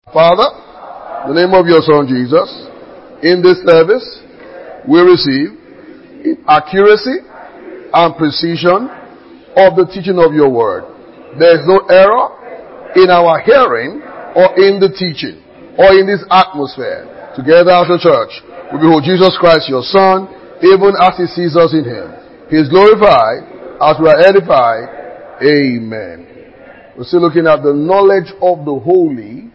Father, in the name of your Son Jesus, in this service, we receive accuracy and precision of the teaching of your word. There is no error in our hearing or in the teaching or in this atmosphere. Together as a church, we behold Jesus Christ, your Son, even as he sees us in him. He is glorified as we are edified. Amen. We're still looking at the knowledge of the holy,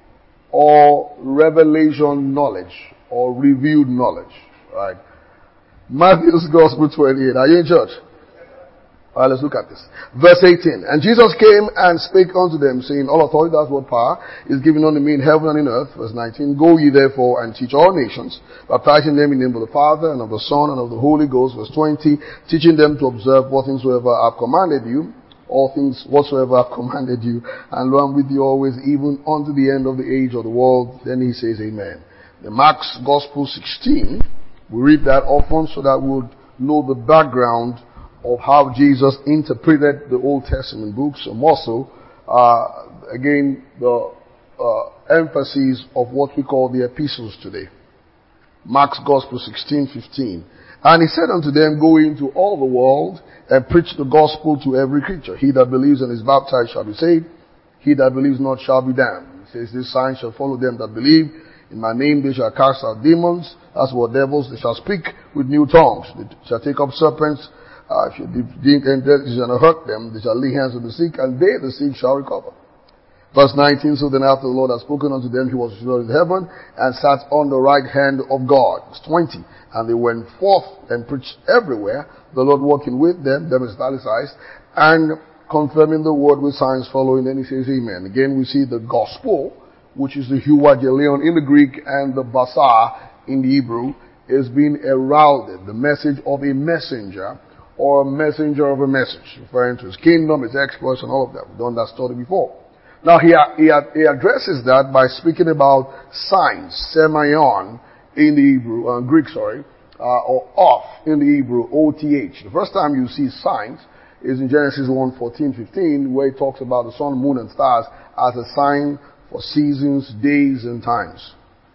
or revelation knowledge, or revealed knowledge. Right? Matthew's Gospel 28. Are you in church? Alright, let's look at this. Verse 18. And Jesus came and spake unto them, saying, All authority, that's what power, is given unto me in heaven and in earth. Verse 19. Go ye therefore and teach all nations, baptizing them in the name of the Father, and of the Son, and of the Holy Ghost. Verse 20. Teaching them to observe what things soever I have commanded you. All things whatsoever I have commanded you. And lo, I'm with you always, even unto the end of the age of the world. Then he says, Amen. The Mark's Gospel 16. We read that often so that we would know the background of how Jesus interpreted the Old Testament books, and also, again, the emphasis of what we call the epistles today. Mark's Gospel 16:15. And he said unto them, Go into all the world and preach the gospel to every creature. He that believes and is baptized shall be saved. He that believes not shall be damned. He says, This sign shall follow them that believe. In my name they shall cast out demons. As for devils, they shall speak with new tongues. They shall take up serpents. If you drink and death shall not hurt them, they shall lay hands on the sick, and they, the sick, shall recover. Verse 19, So then after the Lord had spoken unto them, he was restored in heaven, and sat on the right hand of God. Verse 20, And they went forth and preached everywhere, the Lord walking with them is italicized, and confirming the word with signs following. Then he says, Amen. Again, we see the gospel, which is the euangelion in the Greek, and the basar in the Hebrew, is being heralded, the message of a messenger, or a messenger of a message, referring to his kingdom, his exploits, and all of that. We've done that story before. Now he addresses that by speaking about signs, semaion in the Hebrew, Greek, or off in the Hebrew, OTH. The first time you see signs is in Genesis 1:14-15, where it talks about the sun, moon, and stars as a sign for seasons, days, and times.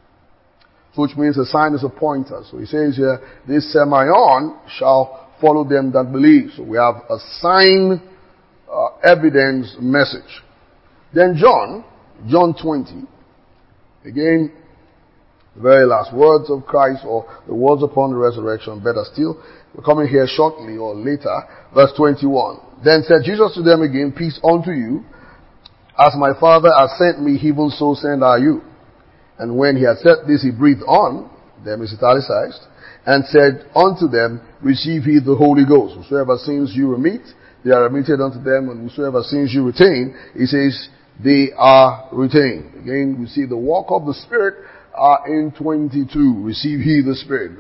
So which means a sign is a pointer. So he says here, this semaion shall follow them that believe. So we have a sign, evidence, message. Then John 20. Again, the very last words of Christ, or the words upon the resurrection, better still. We're coming here shortly or later. Verse 21. Then said Jesus to them again, Peace unto you. As my Father has sent me, even so send I you. And when he had said this, he breathed on them, is italicized, and said unto them, Receive ye the Holy Ghost. Whosoever sins you remit, they are remitted unto them, and whosoever sins you retain, he says, they are retained. Again, we see the walk of the Spirit in 22. Receive ye the Spirit.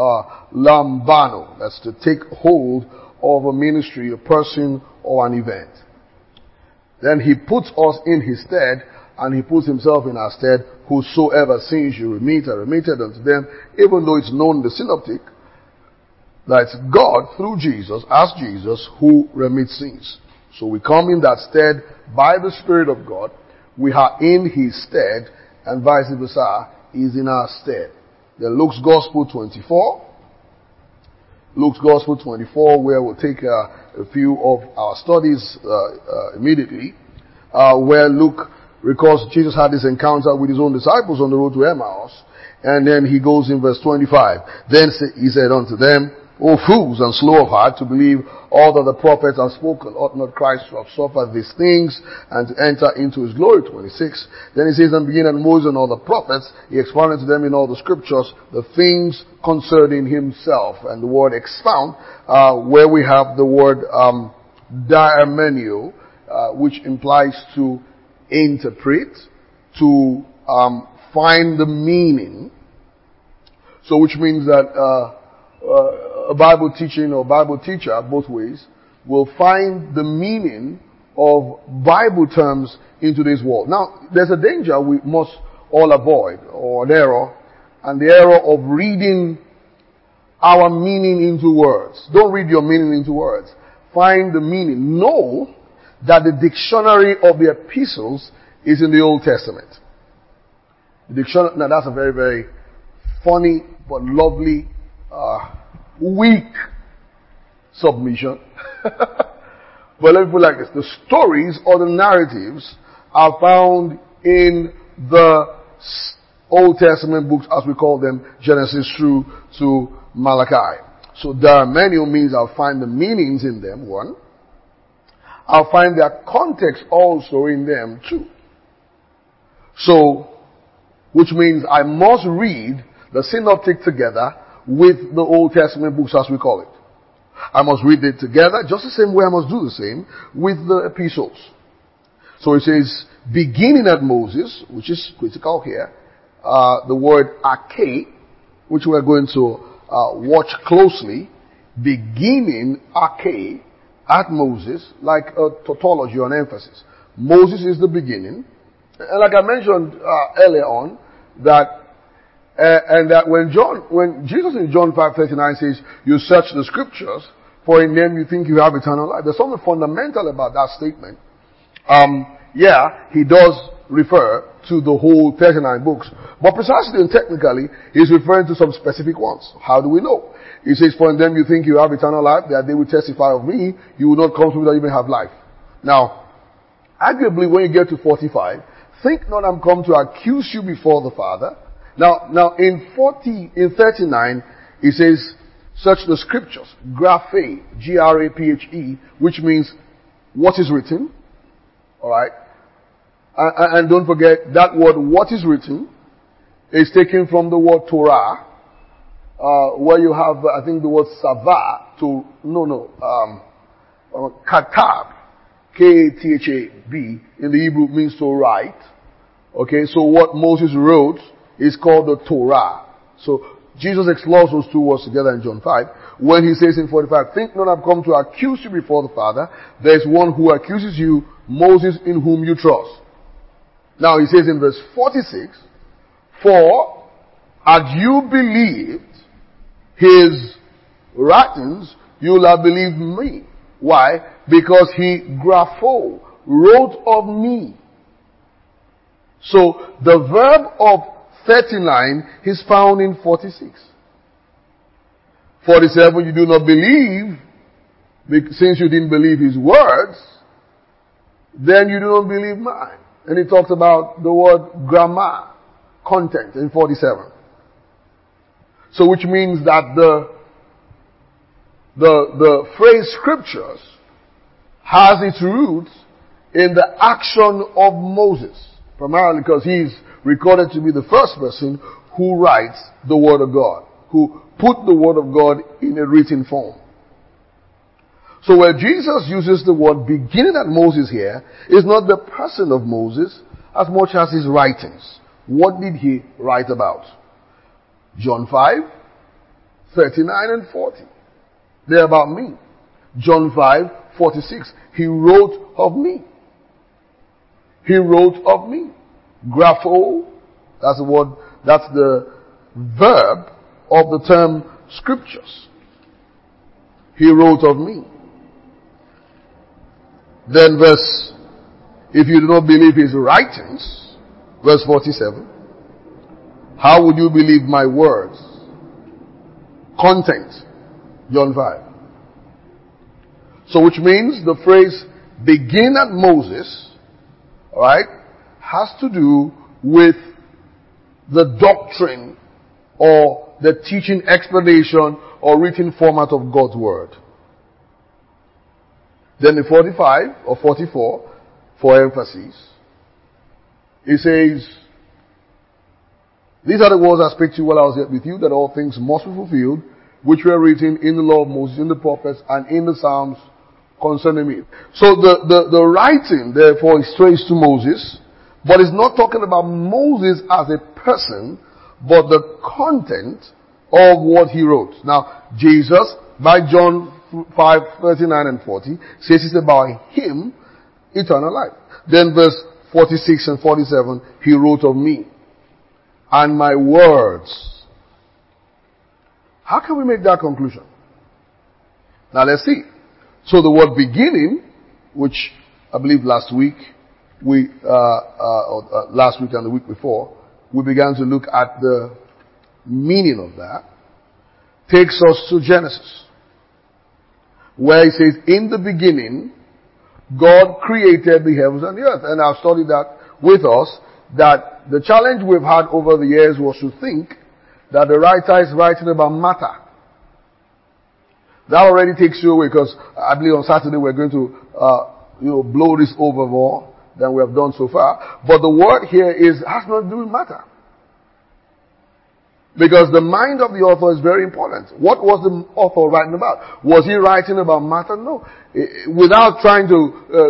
Lambano, that's to take hold of a ministry, a person, or an event. Then he puts us in his stead, and he puts himself in our stead. Whosoever sins you remit are remitted unto them, even though it's known in the synoptic that it's God through Jesus, as Jesus, who remits sins. So we come in that stead by the Spirit of God. We are in his stead, and vice versa, is in our stead. Then Luke's Gospel 24. Luke's Gospel 24, where we'll take a few of our studies immediately, where Luke recalls Jesus had this encounter with his own disciples on the road to Emmaus, and then he goes in verse 25. Then he said unto them, O fools and slow of heart to believe all that the prophets have spoken. Ought not Christ to have suffered these things and to enter into his glory? 26. Then he says, and beginning at Moses and all the prophets, he expounded to them in all the scriptures the things concerning himself. And the word expound, where we have the word diamenio, which implies to interpret, to find the meaning. So which means that a Bible teaching or Bible teacher, both ways, will find the meaning of Bible terms in today's world. Now, there's a danger we must all avoid, or an error, and the error of reading our meaning into words. Don't read your meaning into words. Find the meaning. Know that the dictionary of the epistles is in the Old Testament. The dictionary, now that's a very, very funny but lovely, weak submission. But let me put it like this. The stories or the narratives are found in the Old Testament books, as we call them, Genesis through to Malachi. So there are many means I'll find the meanings in them, one. I'll find their context also in them, too. So, which means I must read the synoptic together with the Old Testament books, as we call it. I must read it together, just the same way I must do the same with the epistles. So it says, beginning at Moses, which is critical here, the word arche, which we're going to watch closely, beginning arche at Moses, like a tautology or an emphasis. Moses is the beginning. And like I mentioned earlier on, that and that when Jesus in John 5:39 says, you search the scriptures, for in them you think you have eternal life. There's something fundamental about that statement. He does refer to the whole 39 books, but precisely and technically, he's referring to some specific ones. How do we know? He says, for in them you think you have eternal life, that they will testify of me, you will not come to me that you may have life. Now, arguably when you get to 45, think not I'm come to accuse you before the Father. Now in 39, it says, search the scriptures, graphe, G-R-A-P-H-E, which means what is written. Alright? And don't forget, that word, what is written, is taken from the word Torah, where you have, I think the word Sava, Katab, K-A-T-H-A-B, in the Hebrew means to write. Okay, so what Moses wrote is called the Torah. So Jesus explores those two words together in John 5. When he says in 45, think not I've come to accuse you before the Father. There is one who accuses you, Moses, in whom you trust. Now he says in verse 46, for had you believed his writings, you'll have believed me. Why? Because he grapho, wrote of me. So the verb of 39 is found in 46. 47, you do not believe, since you didn't believe his words, then you do not believe mine. And he talks about the word grammar, content, in 47. So which means that the phrase scriptures has its roots in the action of Moses, primarily because he's recorded to be the first person who writes the Word of God, who put the Word of God in a written form. So where Jesus uses the word beginning at Moses here is not the person of Moses as much as his writings. What did he write about? John 5, 39 and 40. They're about me. John 5, 46. He wrote of me. He wrote of me. Grapho, that's the word, that's the verb of the term scriptures. He wrote of me. Then if you do not believe his writings, verse 47, how would you believe my words? Content, John 5. So which means the phrase begin at Moses, alright, has to do with the doctrine or the teaching explanation or written format of God's Word. Then in 45 or 44, for emphasis, it says, these are the words I spake to you while I was yet with you, that all things must be fulfilled, which were written in the law of Moses, in the prophets, and in the Psalms concerning me. So the writing, therefore, is traced to Moses, but it's not talking about Moses as a person, but the content of what he wrote. Now, Jesus, by John 5, 39 and 40, says it's about him, eternal life. Then verse 46 and 47, he wrote of me and my words. How can we make that conclusion? Now let's see. So the word beginning, which I believe last week and the week before, we began to look at the meaning of that, takes us to Genesis, where it says, in the beginning, God created the heavens and the earth. And I've studied that with us, that the challenge we've had over the years was to think that the writer is writing about matter. That already takes you away, because I believe on Saturday we're going to blow this over more than we have done so far. But the word here has nothing to do with matter. Because the mind of the author is very important. What was the author writing about? Was he writing about matter? No. Without trying to,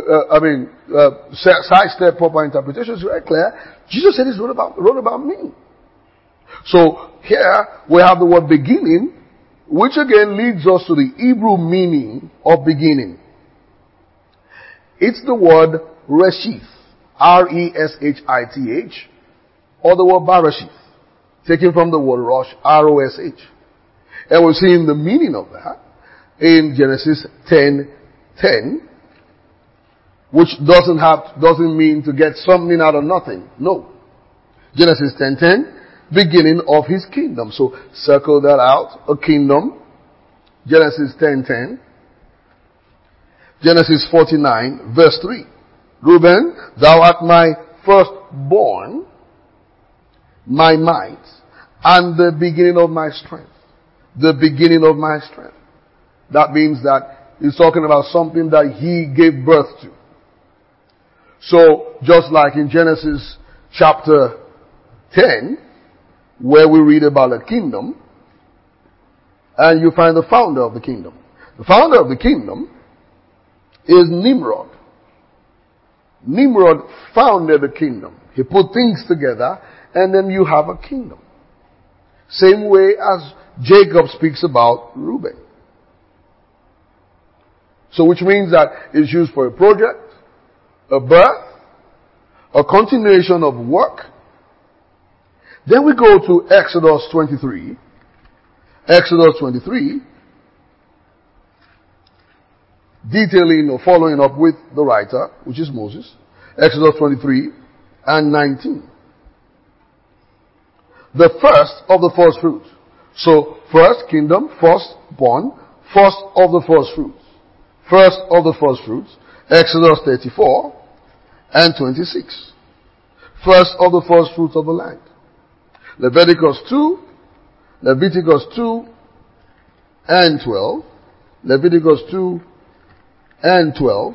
sidestep proper interpretation, it's very clear. Jesus said he wrote about me. So here we have the word beginning, which again leads us to the Hebrew meaning of beginning. It's the word Reshith, Reshith, or the word Barashith, taken from the word Rosh, Rosh. And we're seeing the meaning of that in Genesis 10:10, which doesn't mean to get something out of nothing. No. Genesis 10:10, beginning of his kingdom. So circle that out, a kingdom. Genesis 10:10. Genesis 49, verse 3. Reuben, thou art my firstborn, my might, and the beginning of my strength. The beginning of my strength. That means that he's talking about something that he gave birth to. So, just like in Genesis chapter 10, where we read about a kingdom, and you find the founder of the kingdom. The founder of the kingdom is Nimrod. Nimrod founded a kingdom. He put things together, and then you have a kingdom. Same way as Jacob speaks about Reuben. So which means that it's used for a project, a birth, a continuation of work. Then we go to Exodus 23. Exodus 23, detailing or following up with the writer, which is Moses. Exodus 23 and 19. The first of the first fruits. So, first kingdom, first born, first of the first fruits. First of the first fruits. Exodus 34 and 26. First of the first fruits of the land. Leviticus 2 and 12. Leviticus 2 and 12.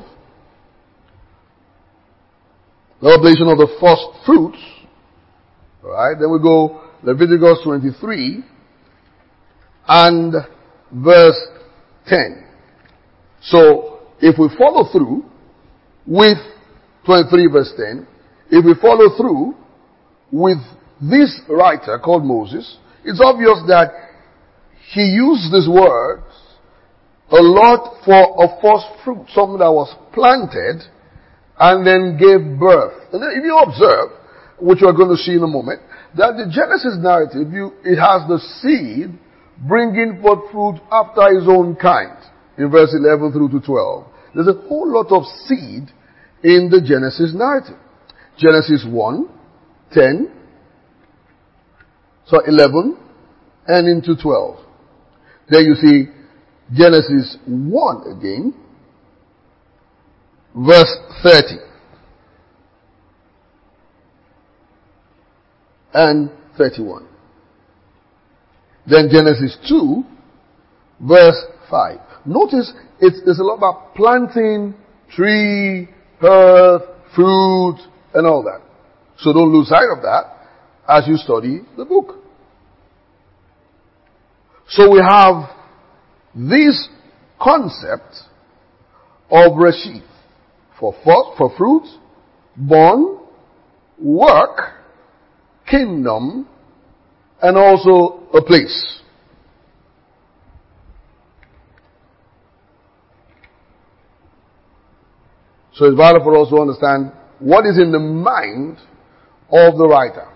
The oblation of the first fruits. Alright, then we go Leviticus 23 and verse 10. So, if we follow through with 23 verse 10, if we follow through with this writer called Moses, it's obvious that he used these words a lot for a first fruit, something that was planted and then gave birth. And then if you observe, which we're going to see in a moment, that the Genesis narrative, it has the seed bringing forth fruit after his own kind, in verse 11 through to 12. There's a whole lot of seed in the Genesis narrative. Genesis 1, 10, 11, and into 12. There you see Genesis 1 again, verse 30. And 31. Then Genesis 2, verse 5. Notice there's a lot about planting, tree, earth, fruit, and all that. So don't lose sight of that as you study the book. So we have this concept of Reshith for fruit, born, work, kingdom, and also a place. So it's vital for us to understand what is in the mind of the writer.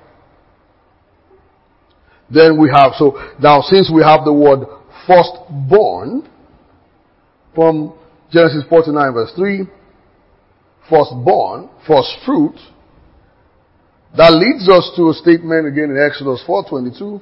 Then we have, so now since we have the word firstborn from Genesis 49 verse 3, firstborn, first fruit, That leads us to a statement again in Exodus 4:22.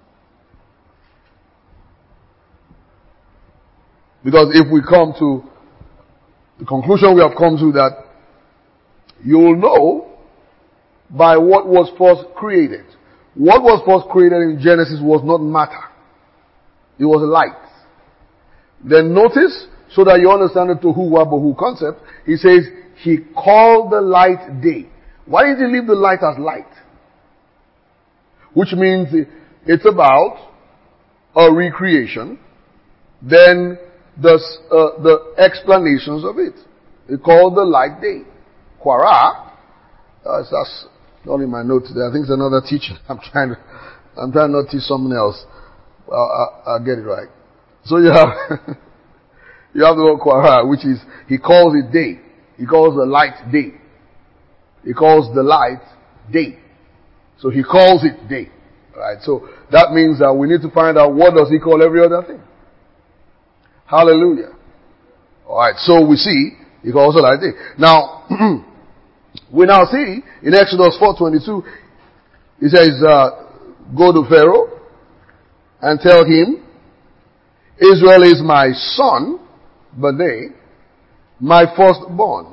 Because if we come to the conclusion we have come to, that you will know by what was first created. What was first created in Genesis was not matter. It was light. Then notice, so that you understand the Tohu Wabohu concept, he says, he called the light day. Why did he leave the light as light? Which means it's about a recreation. Then the explanations of it. He called the light day. Quara, that's not in my notes there. I think it's another teacher. I'm trying not to teach something else. I'll get it right. So you have, you have the word Quara, which is, he calls it day. He calls the light day. He calls the light day. So he calls it day. Right? So that means that we need to find out, what does he call every other thing? Hallelujah. Alright, so we see, he calls it light day. Now, we now see, in Exodus 4:22, he says, go to Pharaoh and tell him, Israel is my son, B'nai, my firstborn.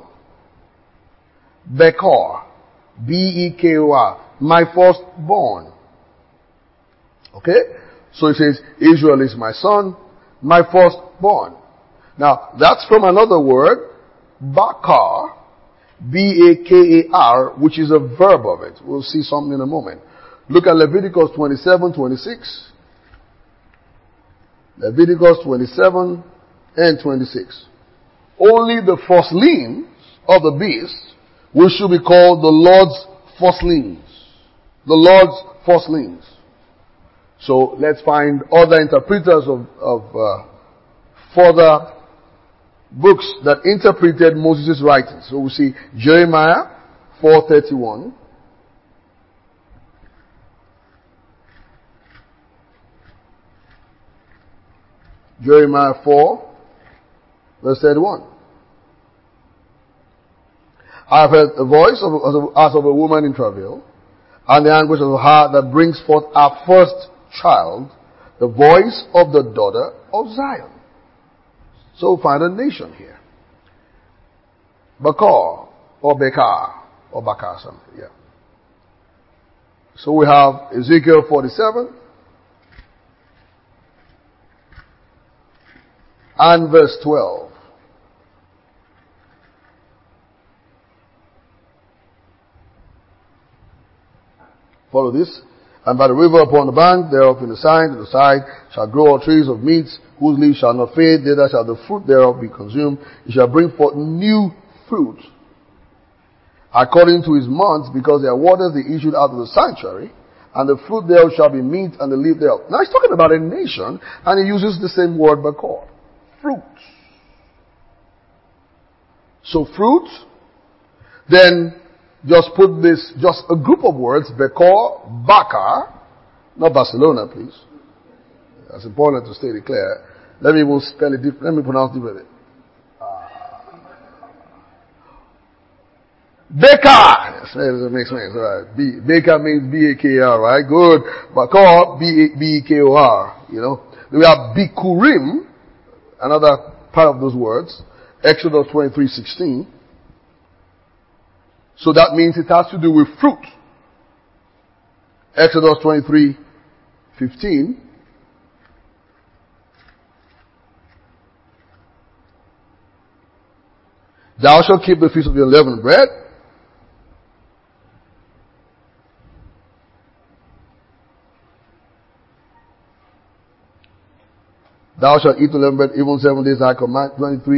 Bekor, B-E-K-O-R, my firstborn. Okay? So he says, Israel is my son, my firstborn. Now, that's from another word, Bakar, B-A-K-A-R, which is a verb of it. We'll see something in a moment. Look at Leviticus 27:26. Leviticus 27 and 26. Only the firstlings of the beast, which should be called the Lord's firstlings. The Lord's firstlings. So let's find other interpreters of further books that interpreted Moses' writings. So we see Jeremiah 4:31. Jeremiah 4, verse 31. I have heard a voice as of a woman in travail, and the anguish of her heart that brings forth our first child, the voice of the daughter of Zion. So find a nation here. Bakar, or Bekar, or Bakar something, yeah. So we have Ezekiel 47, and verse 12. Follow this. And by the river upon the bank thereof in the side shall grow all trees of meats, whose leaves shall not fade, neither shall the fruit thereof be consumed. It shall bring forth new fruit, according to his months, because their waters they issued out of the sanctuary, and the fruit thereof shall be meat, and the leaf thereof. Now he's talking about a nation, and he uses the same word, Bakar. Fruit. So fruit, then just put this, just a group of words, Bekor, Bakar, not Barcelona, please. That's important to state it clear. Let me even spell it different. Let me pronounce it differently. Bekar. Yes, it makes sense. Right. Bekar means B-A-K-R, right? Good. Bakar, B-E-K-O-R. You know. We have Bikurim, another part of those words. Exodus 23:16. So that means it has to do with fruit. Exodus 23:15. Thou shalt keep the feast of the unleavened bread. Thou shalt eat the unleavened bread even 7 days I command.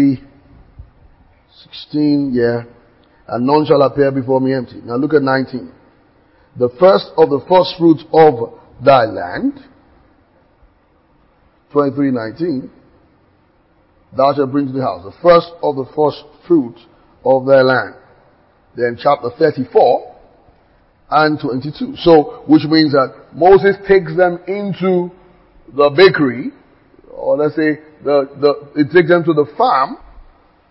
23:16, yeah. And none shall appear before me empty. Now look at 19. The first of the first fruits of thy land. 23:19. Thou shalt bring to the house. The first of the first fruit of thy land. Then chapter 34 and 22. So, which means that Moses takes them into the bakery, or let's say, it takes them to the farm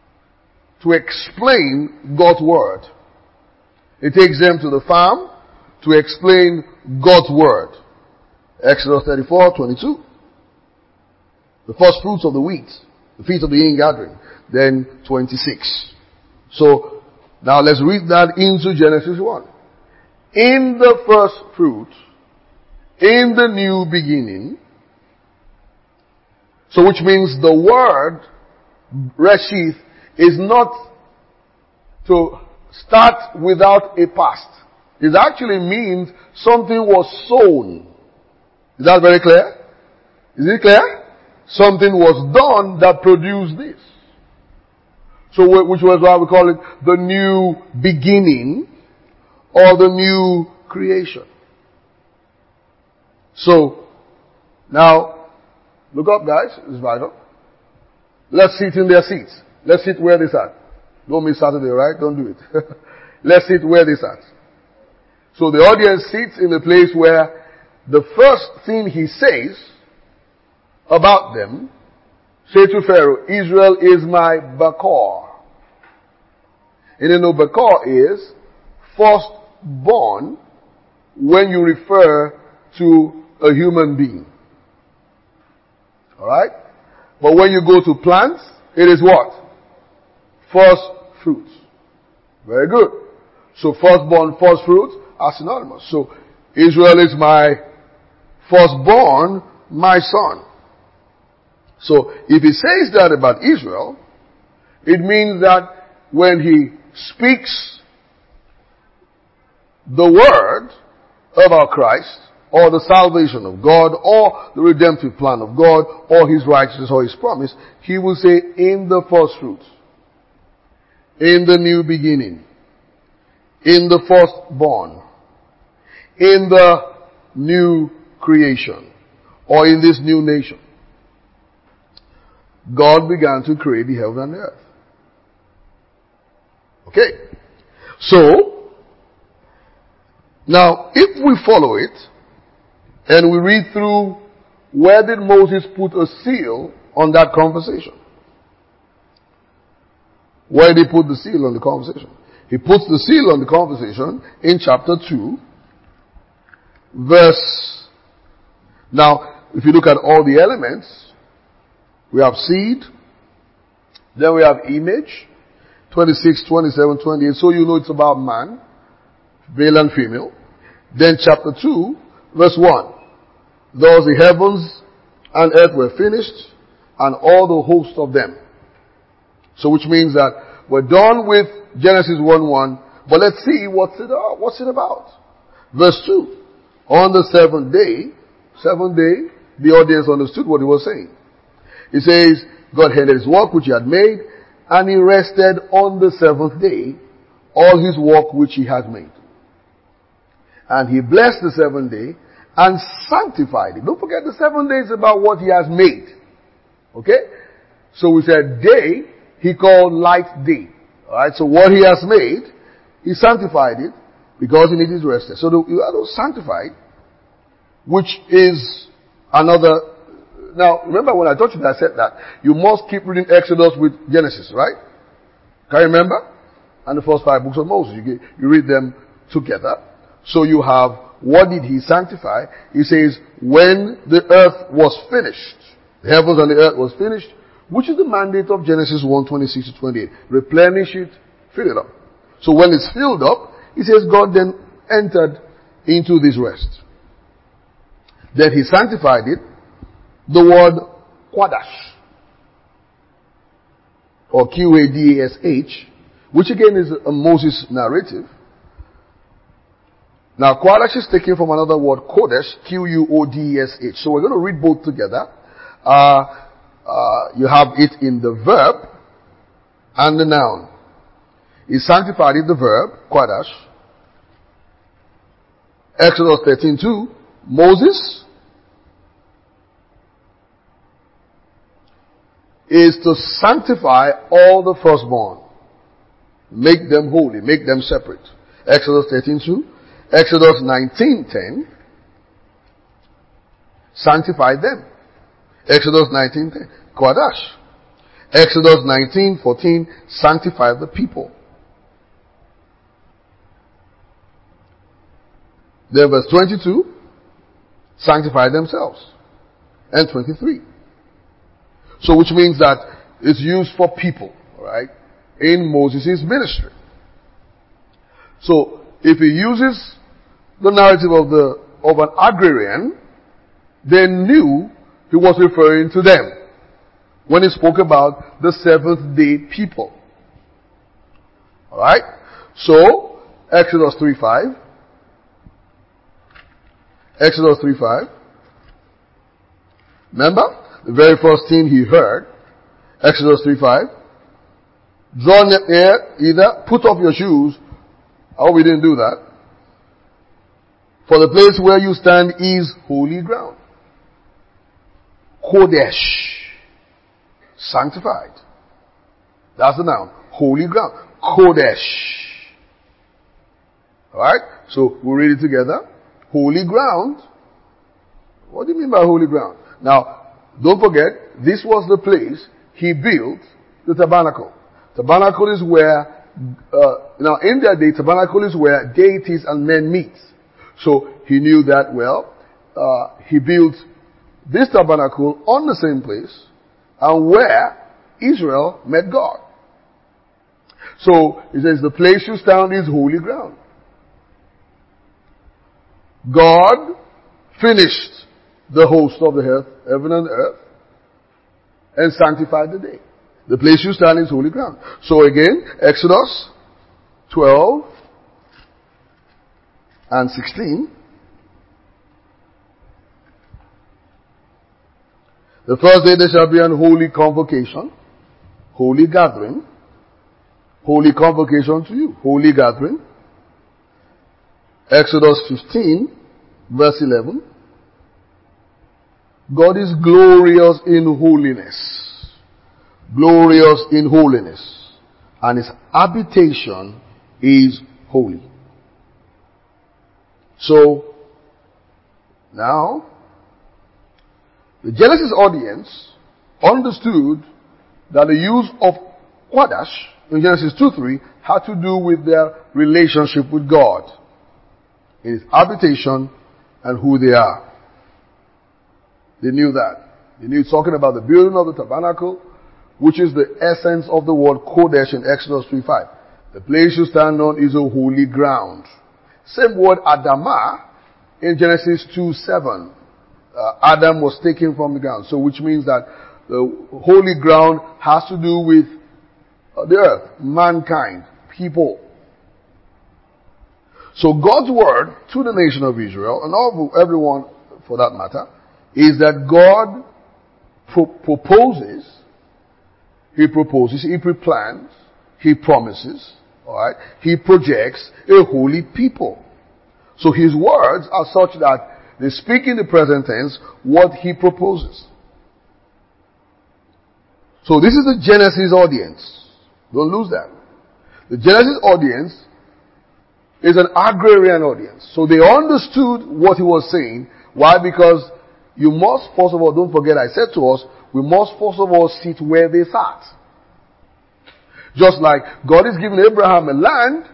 to explain God's word. It takes them to the farm to explain God's word. Exodus 34:22. The first fruits of the wheat, the feast of the ingathering. Then 26. So, now let's read that into Genesis 1. In the first fruit, in the new beginning, so which means the word, Reshith, is not to start without a past. It actually means something was sown. Is that very clear? Is it clear? Something was done that produced this. So which was why we call it the new beginning or the new creation. So, now, look up guys, it's vital. Let's sit in their seats. Let's sit where they sat. Don't miss Saturday, right? Don't do it. Let's sit where they sat. So the audience sits in a place where the first thing he says about them, say to Pharaoh, Israel is my Bakor. And you know Bakor is firstborn when you refer to a human being. Alright? But when you go to plants, it is what? First fruits. Very good. So firstborn, first fruits are synonymous. So Israel is my firstborn, my son. So if he says that about Israel, it means that when he speaks the word about Christ, or the salvation of God, or the redemptive plan of God, or his righteousness, or his promise, he will say, in the first fruits, in the new beginning, in the firstborn, in the new creation, or in this new nation. God began to create the heaven and the earth. Okay. So, now, if we follow it, and we read through, where did Moses put a seal on that conversation? Where did he put the seal on the conversation? He puts the seal on the conversation in chapter 2, verse. Now, if you look at all the elements, we have seed, then we have image, 26, 27, 28, so you know it's about man, male and female. Then chapter 2, verse 1. Thus the heavens and earth were finished, and all the host of them. So which means that we're done with Genesis 1:1, but let's see what's it about. Verse 2. On the seventh day, the audience understood what he was saying. He says, God ended his work which he had made, and he rested on the seventh day, all his work which he had made. And he blessed the seventh day, and sanctified it. Don't forget the 7 days about what he has made. Okay? So we said day, he called light day. Alright, so what he has made, he sanctified it, because he needed rest. So you are sanctified, which is another. Now, remember when I taught you that I said that you must keep reading Exodus with Genesis, right? Can you remember? And the first 5 books of Moses, you read them together. So you have, what did he sanctify? He says, when the earth was finished, the heavens and the earth was finished, which is the mandate of Genesis 1:26 to 28. Replenish it, fill it up. So when it's filled up, he says God then entered into this rest. Then he sanctified it, the word Quadash, or Qadash, which again is a Moses narrative. Now, Quadash is taken from another word, Kodesh, Quodesh. So we're going to read both together. You have it in the verb and the noun. He sanctified it, the verb, Quadash. Exodus 13:2, Moses is to sanctify all the firstborn. Make them holy, make them separate. Exodus 13:2. Exodus 19:10, sanctify them. Exodus 19:10, Quadash. Exodus 19:14, sanctify the people. Then verse 22, sanctify themselves. And 23. So which means that it's used for people, right? In Moses' ministry. So if he uses the narrative of an agrarian, they knew he was referring to them when he spoke about the seventh day people. Alright? So, Exodus 3:5. Exodus 3:5. Remember? The very first thing he heard. Exodus 3:5. Draw near, either put off your shoes. Oh, we didn't do that. For the place where you stand is holy ground. Kodesh. Sanctified. That's the noun. Holy ground. Kodesh. Alright? So, we'll read it together. Holy ground. What do you mean by holy ground? Now, don't forget, this was the place he built the tabernacle. Tabernacle is where, now in their day, tabernacle is where deities and men meet. So, he knew that well. He built this tabernacle on the same place and where Israel met God. So, he says, the place you stand is holy ground. God finished the host of the earth, heaven and earth, and sanctified the day. The place you stand is holy ground. So again, Exodus 12 and 16. The first day there shall be an holy convocation, holy gathering, holy convocation to you, holy gathering. Exodus 15, verse 11. God is glorious in holiness. Glorious in holiness. And his habitation is holy. So, now, the Genesis audience understood that the use of Kodesh in Genesis 2:3 had to do with their relationship with God. His habitation and who they are. They knew that. They knew it's talking about the building of the tabernacle, which is the essence of the word Kodesh in Exodus 3:5. The place you stand on is a holy ground. Same word Adamah in Genesis 2:7. Adam was taken from the ground. So which means that the holy ground has to do with the earth, mankind, people. So God's word to the nation of Israel, and everyone for that matter, is that God proposes, He pre-plans, He promises, alright, He projects a holy people. So His words are such that they speak in the present tense what He proposes. So this is the Genesis audience. Don't lose that. The Genesis audience is an agrarian audience. So they understood what he was saying. Why? Because you must, first of all, don't forget I said to us, we must first of all sit where they sat. Just like God is giving Abraham a land,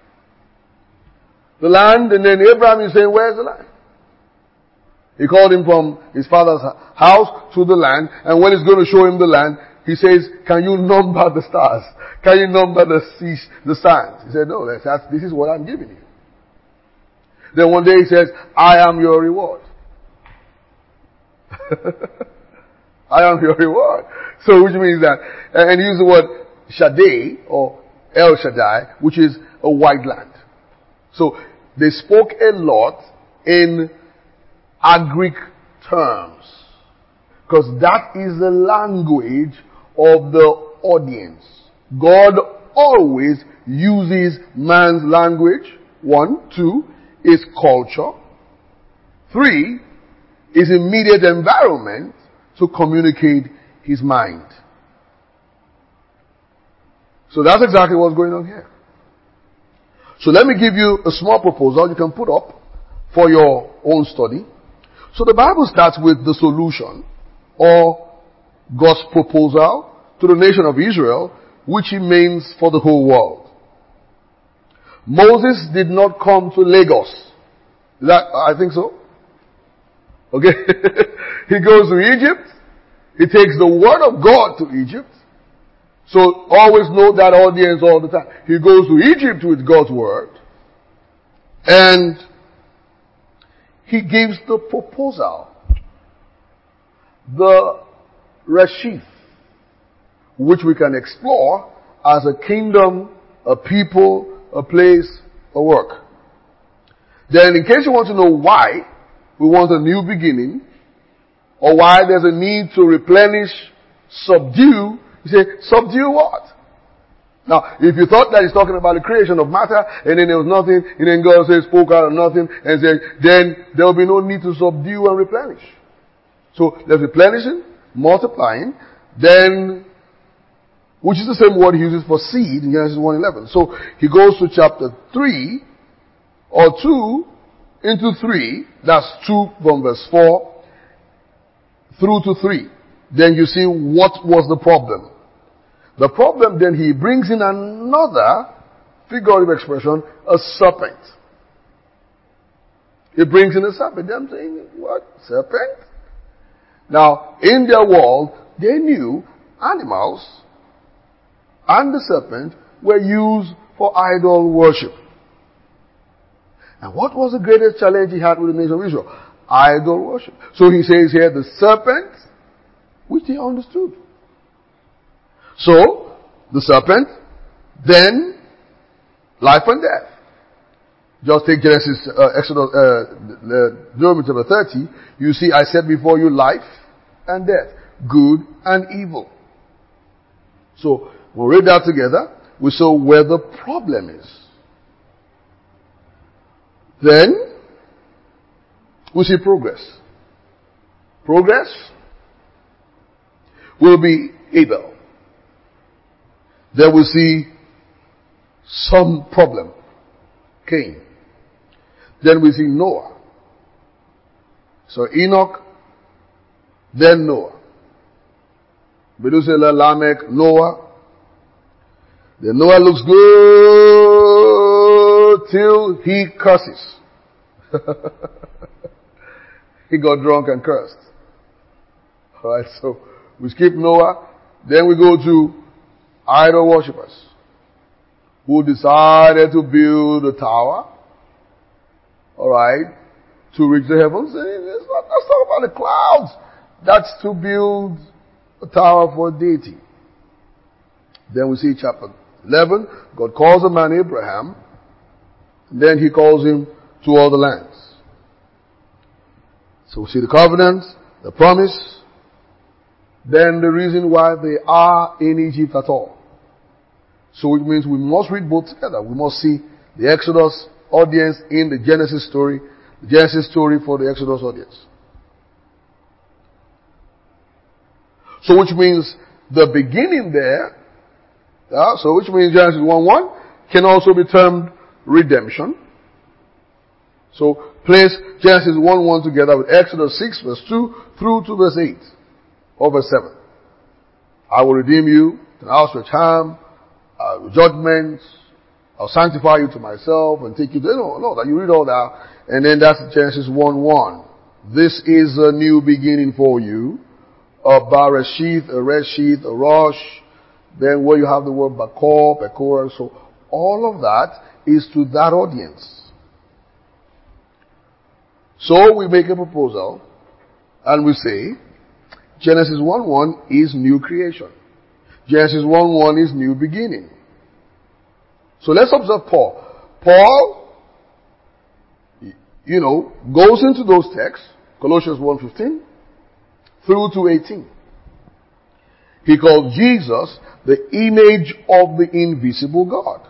and then Abraham is saying, where's the land? He called him from his father's house to the land, and when he's going to show him the land, he says, can you number the stars? Can you number the seas, the sands? He said, no, this is what I'm giving you. Then one day he says, I am your reward. I am your reward. So which means that, and he used the word Shaddai or El Shaddai, which is a wide land. So they spoke a lot in Agric terms. Because that is the language of the audience. God always uses man's language. 1, 2, is culture. 3, is immediate environment to communicate his mind. So that's exactly what's going on here. So let me give you a small proposal you can put up for your own study. So the Bible starts with the solution or God's proposal to the nation of Israel, which he means for the whole world. Moses did not come to Lagos. I think so. Okay. He goes to Egypt. He takes the word of God to Egypt. So always know that audience all the time. He goes to Egypt with God's word. And he gives the proposal. The Reshith, which we can explore as a kingdom, a people, a place, a work. Then in case you want to know why we want a new beginning, or why there's a need to replenish, subdue, you say, subdue what? Now, if you thought that he's talking about the creation of matter, and then there was nothing, and then God says, spoke out of nothing, and said, then there will be no need to subdue and replenish. So, there's replenishing, multiplying, then, which is the same word he uses for seed in Genesis 1:11. So, he goes to chapter 3, or 2, into 3, that's 2 from verse 4, through to 3. Then you see what was the problem. The problem, then he brings in another figurative expression, a serpent. He brings in a serpent. I'm saying, what? Serpent? Now, in their world, they knew animals and the serpent were used for idol worship. And what was the greatest challenge he had with the nation of Israel? Idol worship. So he says here, the serpent, which they understood. So, the serpent, then, life and death. Just take Genesis, Deuteronomy chapter 30. You see, I set before you life and death, good and evil. So, we'll read that together. We saw where the problem is. Then, we see progress. Progress will be Abel. Then we see some problem. Cain. Then we see Noah. So Enoch, then Noah. Methuselah, Lamech, Noah. Then Noah looks good till he curses. He got drunk and cursed. Alright, so we skip Noah. Then we go to idol worshippers who decided to build a tower, alright, to reach the heavens. Let's talk about the clouds. That's to build a tower for a deity. Then we see chapter 11, God calls a man Abraham, and then he calls him to all the lands. So we see the covenant, the promise, then the reason why they are in Egypt at all. So it means we must read both together. We must see the Exodus audience in the Genesis story for the Exodus audience. So which means the beginning there, so which means Genesis 1:1 can also be termed redemption. So place Genesis 1:1 together with Exodus 6 verse 2 through to verse 8 or verse 7. I will redeem you, and I'll stretch hand, judgments, I'll sanctify you to myself and take you to, no, that you read all that, and then that's Genesis 1:1. This is a new beginning for you, a Bereshith, a Reshith, a Rosh, then where you have the word Bakor, Pekor, so all of that is to that audience. So we make a proposal, and we say, Genesis 1:1 is new creation. Genesis 1:1 is new beginning. So let's observe Paul. Paul, goes into those texts, Colossians 1:15 through to 18. He called Jesus the image of the invisible God.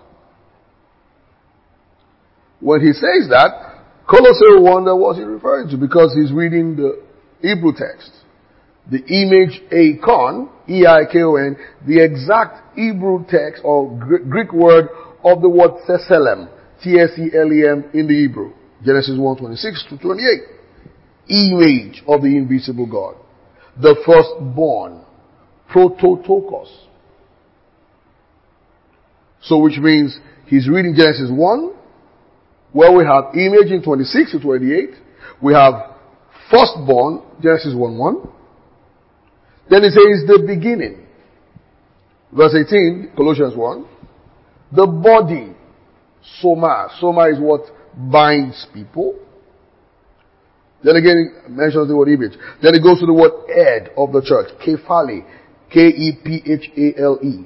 When he says that, Colossians will wonder what he's referring to because he's reading the Hebrew text. The image Eikon, E-I-K-O-N, the exact Hebrew text or Greek word of the word Tselem, T-S-E-L-E-M in the Hebrew. Genesis 1:26 to 28. Image of the invisible God. The firstborn. Prototokos. So which means he's reading Genesis 1, Well, we have image in 26 to 28. We have firstborn, Genesis 1:1. Then it says the beginning. Verse 18, Colossians 1. The body, soma. Soma is what binds people. Then again, it mentions the word image. Then it goes to the word head of the church. Kephale. Kephale.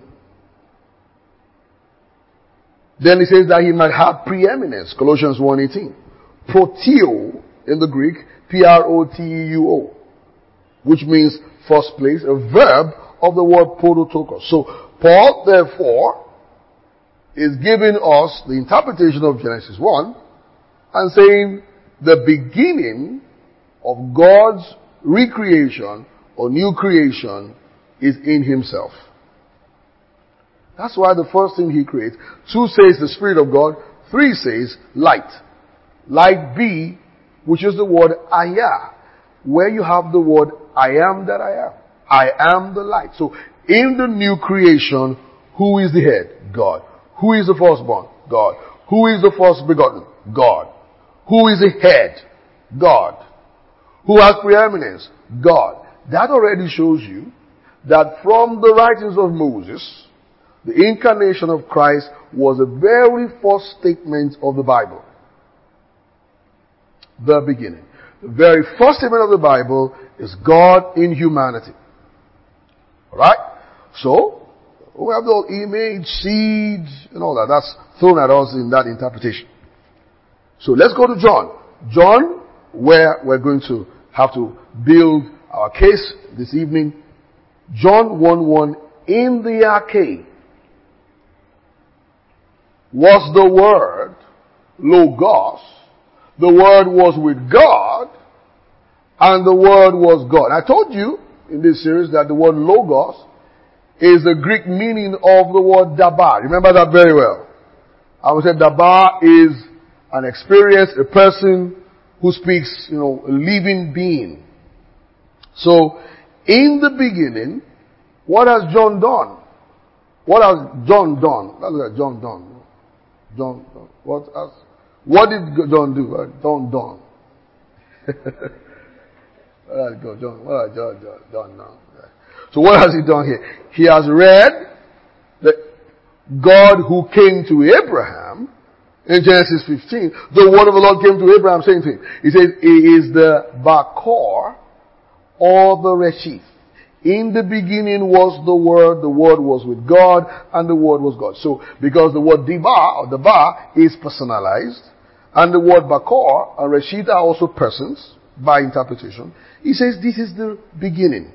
Then it says that he might have preeminence. Colossians 1:18. Proteo in the Greek. Proteuo. Which means first place. A verb of the word prototokos. So Paul, therefore, is giving us the interpretation of Genesis 1 and saying the beginning of God's recreation or new creation is in himself. That's why the first thing he creates, 2 says the Spirit of God, 3 says light. Light be, which is the word ayah, where you have the word I am that I am. I am the light. So in the new creation, who is the head? God. Who is the firstborn? God. Who is the first begotten? God. Who is the head? God. Who has preeminence? God. That already shows you that from the writings of Moses, the incarnation of Christ was the very first statement of the Bible. The beginning. The very first statement of the Bible is God in humanity. Alright? So, we have the whole image, seed, and all that. That's thrown at us in that interpretation. So let's go to John. John, where we're going to have to build our case this evening. John 1:1, in the arche was the Word, Logos. The Word was with God, and the Word was God. I told you in this series that the word Logos is the Greek meaning of the word dabar. Remember that very well. I would say dabar is an experience, a person who speaks, a living being. So, in the beginning, what has John done? What has John done? Let's look at John done. What did John do? John done. What has John done now? So what has he done here? He has read that God who came to Abraham in Genesis 15, the word of the Lord came to Abraham saying to him, he says, he is the Bakor or the Reshith. In the beginning was the Word was with God, and the Word was God. So, because the word Diba, or the Ba, is personalized, and the word Bakor and Reshith are also persons, by interpretation, he says this is the beginning.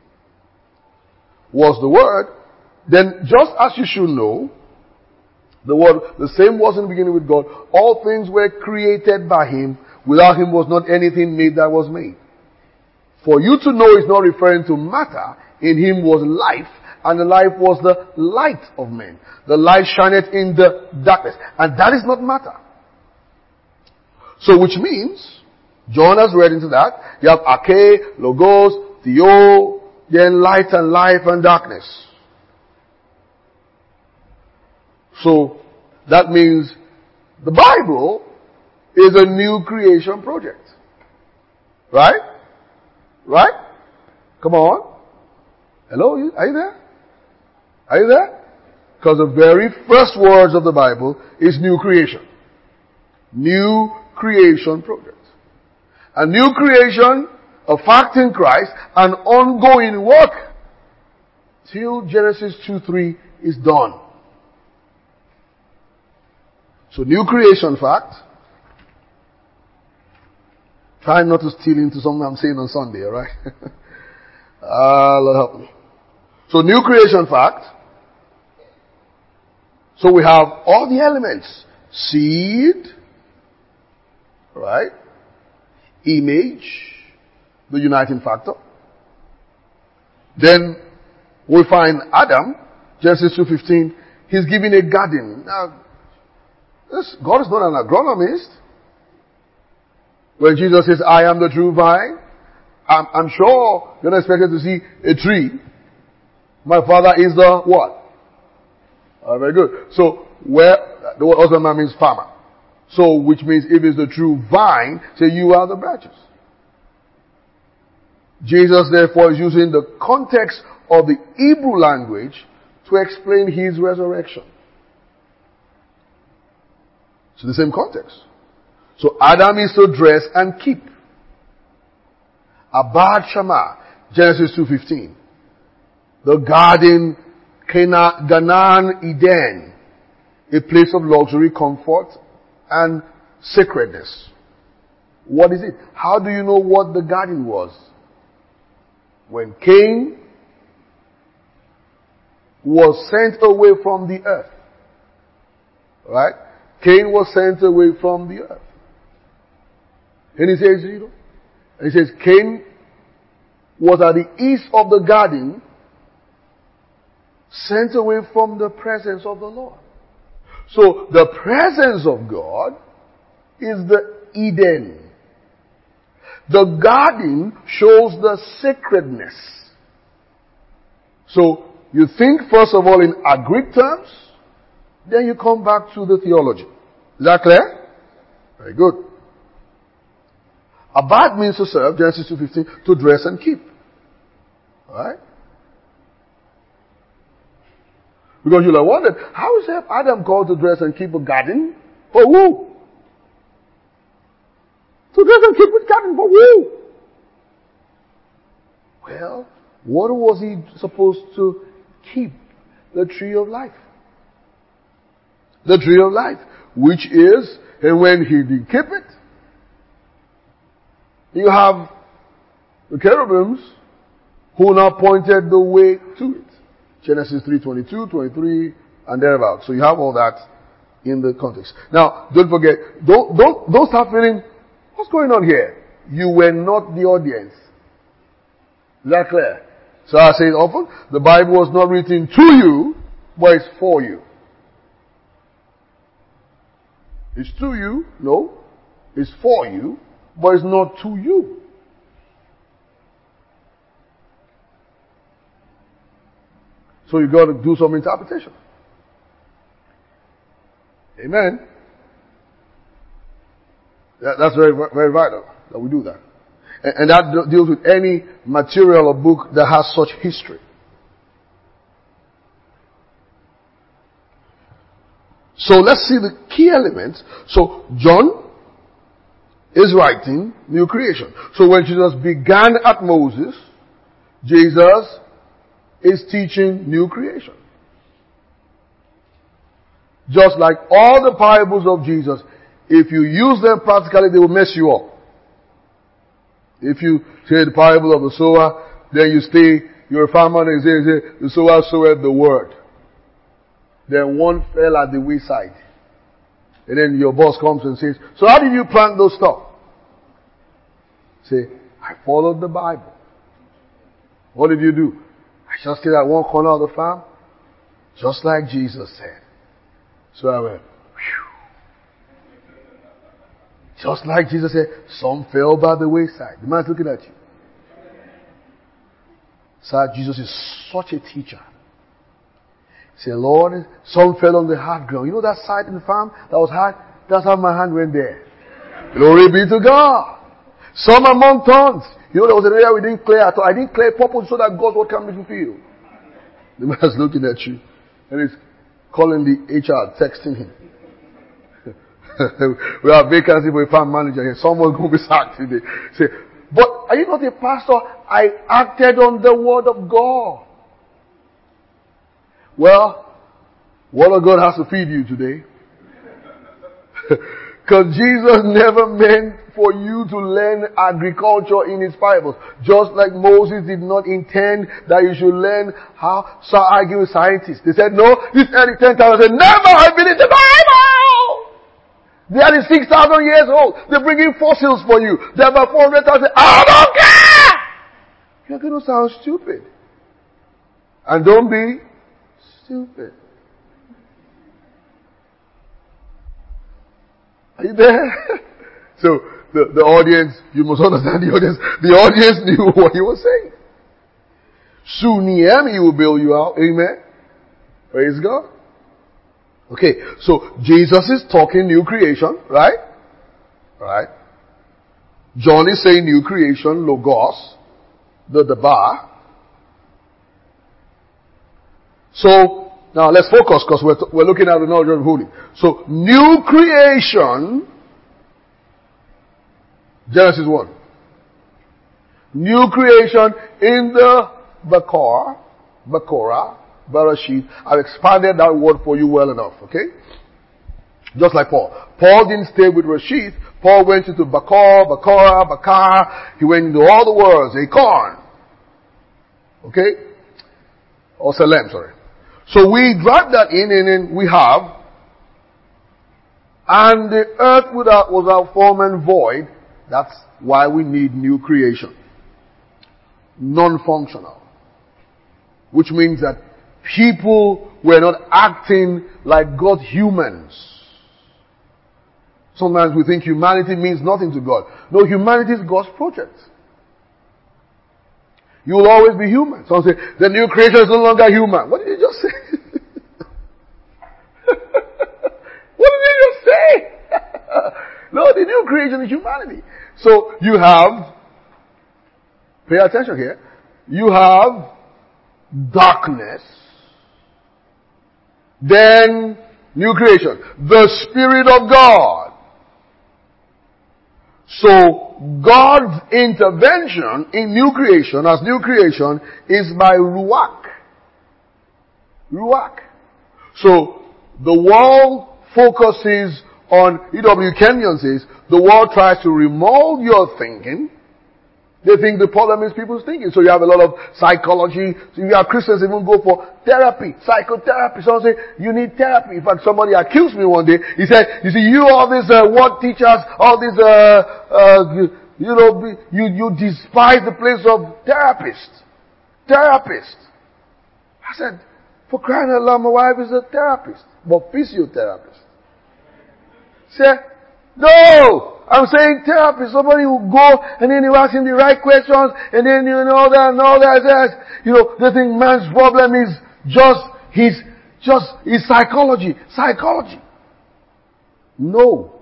Was the Word. Then, just as you should know, the same was in the beginning with God. All things were created by Him. Without Him was not anything made that was made. For you to know is not referring to matter. In Him was life, and the life was the light of men. The light shineth in the darkness. And that is not matter. So which means, John has read into that. You have arche, logos, theo, then light and life and darkness. So, that means the Bible is a new creation project. Right? Right? Come on. Hello? Are you there? Are you there? Because the very first words of the Bible is new creation. New creation project. A new creation, a fact in Christ, an ongoing work till Genesis 2:3 is done. So new creation fact. Try not to steal into something I'm saying on Sunday, alright? Lord help me. So new creation fact. So we have all the elements. Seed. Right? Image. The uniting factor. Then we find Adam. Genesis 2:15. He's given a garden. Now, God is not an agronomist. When Jesus says, I am the true vine, I'm sure you're not expected to see a tree. My Father is the what? Very good. So, where, the word husbandman means farmer. So, which means if it's the true vine, say you are the branches. Jesus therefore is using the context of the Hebrew language to explain his resurrection. So the same context. So Adam is to dress and keep. Abad Shama, Genesis 2:15. The garden, Ganan Eden, a place of luxury, comfort, and sacredness. What is it? How do you know what the garden was? When Cain was sent away from the earth. Right? Cain was sent away from the earth. And he says, Cain was at the east of the garden, sent away from the presence of the Lord. So the presence of God is the Eden. The garden shows the sacredness. So you think first of all in Greek terms, then you come back to the theology. Is that clear? Very good. Abad means to serve, Genesis 2:15, to dress and keep. Alright? Because you'll have wondered, how is Adam called to dress and keep a garden? For who? To dress and keep a garden for who? Well, what was he supposed to keep? The tree of life. The tree of life. Which is, and when he did keep it, you have the cherubims who now pointed the way to it. Genesis 3:22, 23, and thereabouts. So you have all that in the context. Now, don't forget, don't start feeling, what's going on here? You were not the audience. Is that clear? So I say it often, the Bible was not written to you, but it's for you. It's to you, no. It's for you, but it's not to you. So you got to do some interpretation. Amen. That's very, very vital that we do that. And that deals with any material or book that has such history. So let's see the key elements. So John is writing new creation. So when Jesus began at Moses, Jesus is teaching new creation. Just like all the parables of Jesus, if you use them practically, they will mess you up. If you say the parable of the sower, then you're a farmer and you say, the sower sowed the word. Then one fell at the wayside. And then your boss comes and says, so how did you plant those stuff? Say, I followed the Bible. What did you do? I just stayed at one corner of the farm, just like Jesus said. So I went, whew. Just like Jesus said, some fell by the wayside. The man's looking at you. So Jesus is such a teacher. Say, Lord, some fell on the hard ground. You know that side in the farm that was hard? That's how my hand went there. Glory be to God. Some among thorns. You know, there was an area we didn't clear at all. I didn't clear purpose so that God's word can be fulfilled. The man's looking at you. And he's calling the HR, texting him. We have vacancy for a farm manager here. Someone's going to be sacked today. Say, but are you not a pastor? I acted on the word of God. Well, what God has to feed you today. Because Jesus never meant for you to learn agriculture in his parables. Just like Moses did not intend that you should learn how to argue with scientists. They said, no, this early 10,000 said, never, I believe the Bible! They are 6,000 years old. They're bringing fossils for you. They're about 400,000. I don't care! You're going to sound stupid. And don't be stupid. Are you there? So, the audience, you must understand the audience. The audience knew what he was saying. Soon he will bail you out. Amen. Praise God. Okay, so Jesus is talking new creation, right? Right. John is saying new creation, logos, the bar. So, now let's focus because we're looking at the knowledge of holy. So, new creation, Genesis 1. New creation in the Bakora, Bereshit. I've expanded that word for you well enough, okay? Just like Paul. Paul didn't stay with Rashid. Paul went into Bakar. He went into all the worlds. Acorn. Okay? Or Salem, sorry. So we drag that in and then we have, and the earth was without form and void. That's why we need new creation. Non-functional. Which means that people were not acting like God humans. Sometimes we think humanity means nothing to God. No, humanity is God's project. You will always be human. Some say, the new creation is no longer human. What did you just say? What did you just say? No, the new creation is humanity. So you have, pay attention here, you have darkness, then new creation, the Spirit of God. So, God's intervention in new creation, as new creation, is by Ruach. Ruach. So, the world focuses on, E.W. Kenyon says, the world tries to remold your thinking. They think the problem is people's thinking. So you have a lot of psychology. So you have Christians even go for therapy, psychotherapy. Someone say, you need therapy. In fact, somebody accused me one day. He said, you see, you all these word teachers, all these, you despise the place of therapist. Therapist. I said, for crying out loud, my wife is a therapist, but physiotherapist. Say, no! I'm saying therapy, somebody who go and then you ask him the right questions and then all that. They think man's problem is just his psychology. Psychology. No.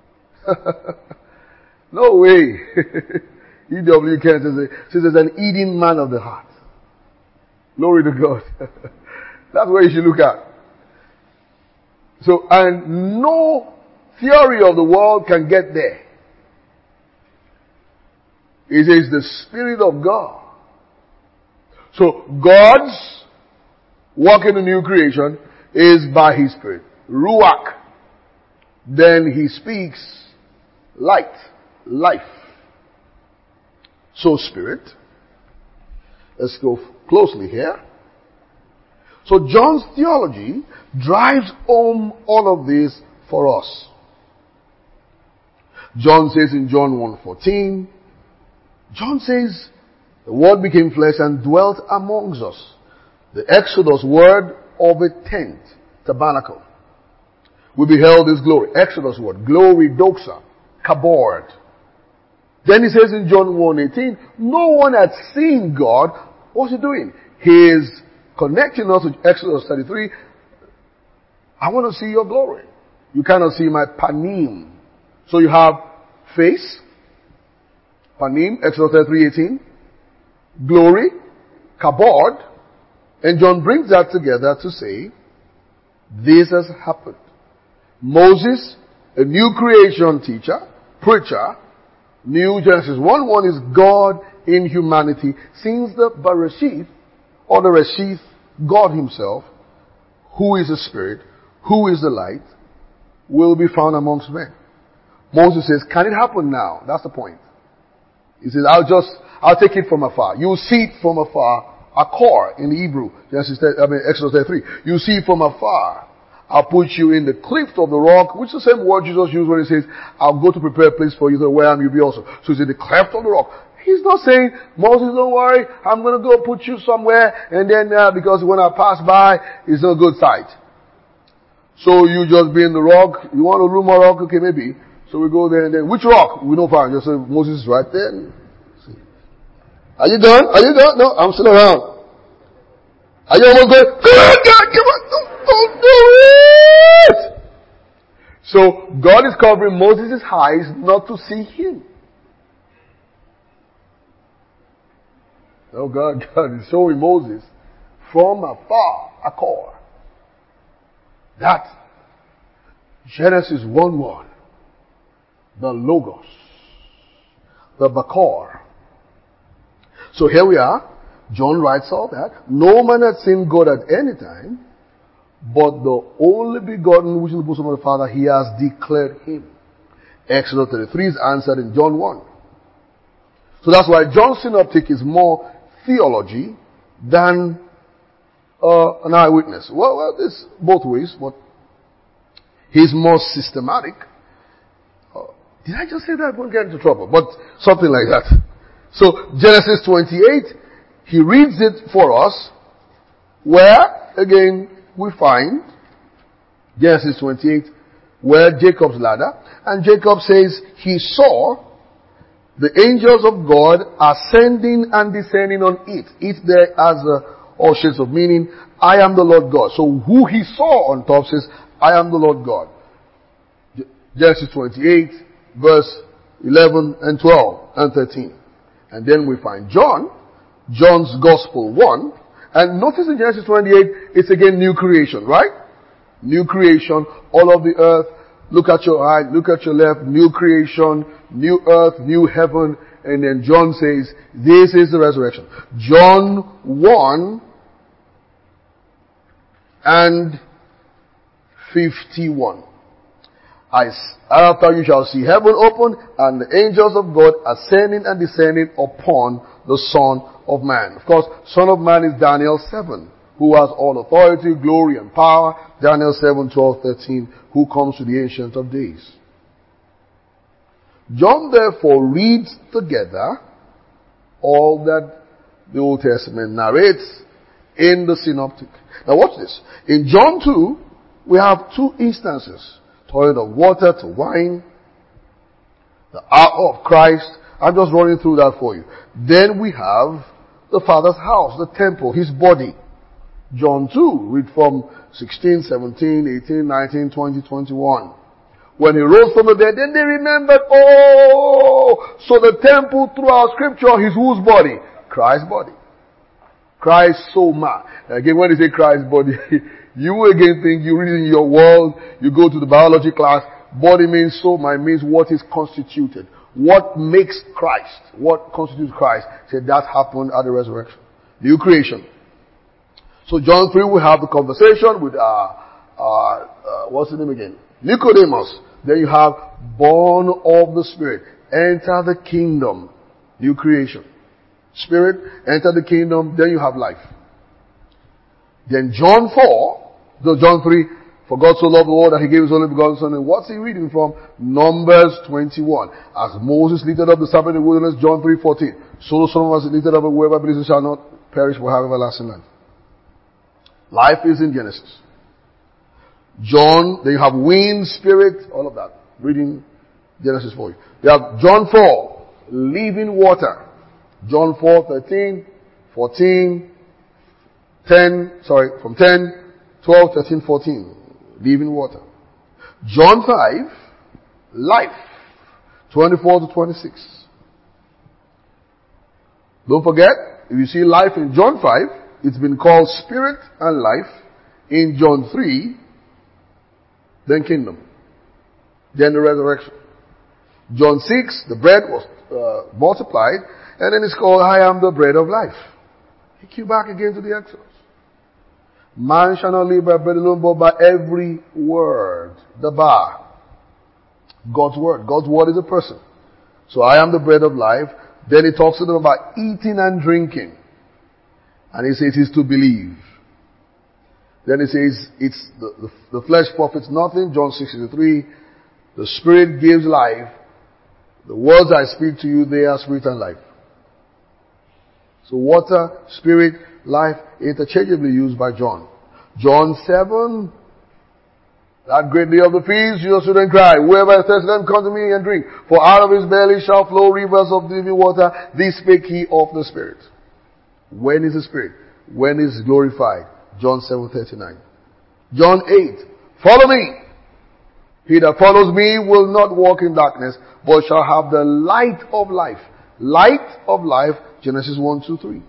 No way. E.W. Kenyon says there's an eating man of the heart. Glory to God. That's what you should look at. So, and no theory of the world can get there. It is the Spirit of God. So God's work in the new creation is by His Spirit. Ruach. Then He speaks light, life. So Spirit. Let's go closely here. So John's theology drives home all of this for us. John says in John 1:14, John says, the Word became flesh and dwelt amongst us. The Exodus word of a tent, tabernacle. We beheld His glory. Exodus word, glory, doxa, kabod. Then he says in John 1:18, no one had seen God. What's He doing? He is connecting us with Exodus 33. I want to see your glory. You cannot see my panim. So you have face, panim, Exodus 33:18, glory, kabod, and John brings that together to say, this has happened. Moses, a new creation teacher, preacher, new Genesis 1:1 is God in humanity, since the Bereshit, or the Reshith, God Himself, who is the Spirit, who is the light, will be found amongst men. Moses says, can it happen now? That's the point. He says, I'll take it from afar. You'll see it from afar. Akor in the Hebrew. Exodus 33. You see it from afar. I'll put you in the cleft of the rock, which is the same word Jesus used when He says, I'll go to prepare a place for you, so where I am, you'll be also. So He's in the cleft of the rock. He's not saying, Moses, don't worry, I'm going to go put you somewhere, and then, because when I pass by, it's not a good sight. So you just be in the rock. You want a room or rock? Okay, maybe. So we go there and then, which rock? We don't find. Just say, Moses is right there. Are you done? Are you done? No, I'm still around. Are you almost going? Come on, God, come on. No. Don't do it! So God is covering Moses' eyes not to see him. Oh, God is showing Moses from afar a core. That Genesis 1:1, the Logos, the Bakor. So here we are. John writes all that. No man had seen God at any time, but the only begotten which is in the bosom of the Father, he has declared him. Exodus 33 is answered in John 1. So that's why John's synoptic is more theology than an eyewitness. Well, this both ways, but he's more systematic. Did I just say that? I won't get into trouble, but something like that. So Genesis 28, he reads it for us, where again we find Genesis 28, where Jacob's ladder, and Jacob says he saw the angels of God ascending and descending on it. It there has all shades of meaning. I am the Lord God. So who he saw on top says, I am the Lord God. Genesis 28, verse 11 and 12 and 13. And then we find John's Gospel 1. And notice in Genesis 28, it's again new creation, right? New creation, all of the earth. Look at your right, look at your left, new creation, new earth, new heaven. And then John says, this is the resurrection. John 1 and 51. After you shall see heaven open and the angels of God ascending and descending upon the Son of Man. Of course, Son of Man is Daniel 7, who has all authority, glory, and power. Daniel 7, 12, 13, who comes to the Ancient of Days. John therefore reads together all that the Old Testament narrates in the synoptic. Now watch this. In John 2, we have two instances. Turning of water to wine. The hour of Christ. I'm just running through that for you. Then we have the Father's house, the temple, his body. John 2, read from 16, 17, 18, 19, 20, 21. When he rose from the dead, then they remembered, so the temple throughout scripture is whose body? Christ's body. Christ's soma. Again, when you say Christ's body, you again think you read in your world, you go to the biology class, body means soma, means what is constituted. What makes Christ? What constitutes Christ? Said that happened at the resurrection. New creation. So John 3 we have the conversation with, what's his name again? Nicodemus. Then you have born of the Spirit. Enter the kingdom. New creation. Spirit, enter the kingdom, then you have life. Then John 3, for God so loved the world that he gave his only begotten Son. And what's he reading from? Numbers 21. As Moses lifted up the serpent in the wilderness, John 3:14. So the Son was lifted up, and whoever believes shall not perish but have everlasting life. Life is in Genesis. John, then you have wind, spirit, all of that. Reading Genesis for you. You have John 4, living water. John 4:13, 14, 10, from 10, 12, 13, 14. Living water. John 5, life. 24 to 26. Don't forget, if you see life in John 5, it's been called spirit and life. In John 3, then kingdom. Then the resurrection. John 6, the bread was multiplied. And then it's called, I am the bread of life. Take you back again to the Exodus. Man shall not live by bread alone, but by every word. The bar. God's word. God's word is a person. So I am the bread of life. Then he talks to them about eating and drinking. And he says it's to believe. Then he says it's the flesh profits nothing. John 6:63. The Spirit gives life. The words I speak to you, they are spirit and life. So water, spirit, life, interchangeably used by John. John 7, that great day of the feast, Jesus stood and cried, whoever is thirsty, let him come to me and drink. For out of his belly shall flow rivers of living water. This spake he of the Spirit. When is the Spirit? When is glorified? John 7:39. John 8. Follow me. He that follows me will not walk in darkness, but shall have the light of life. Light of life, Genesis 1, 2, 3.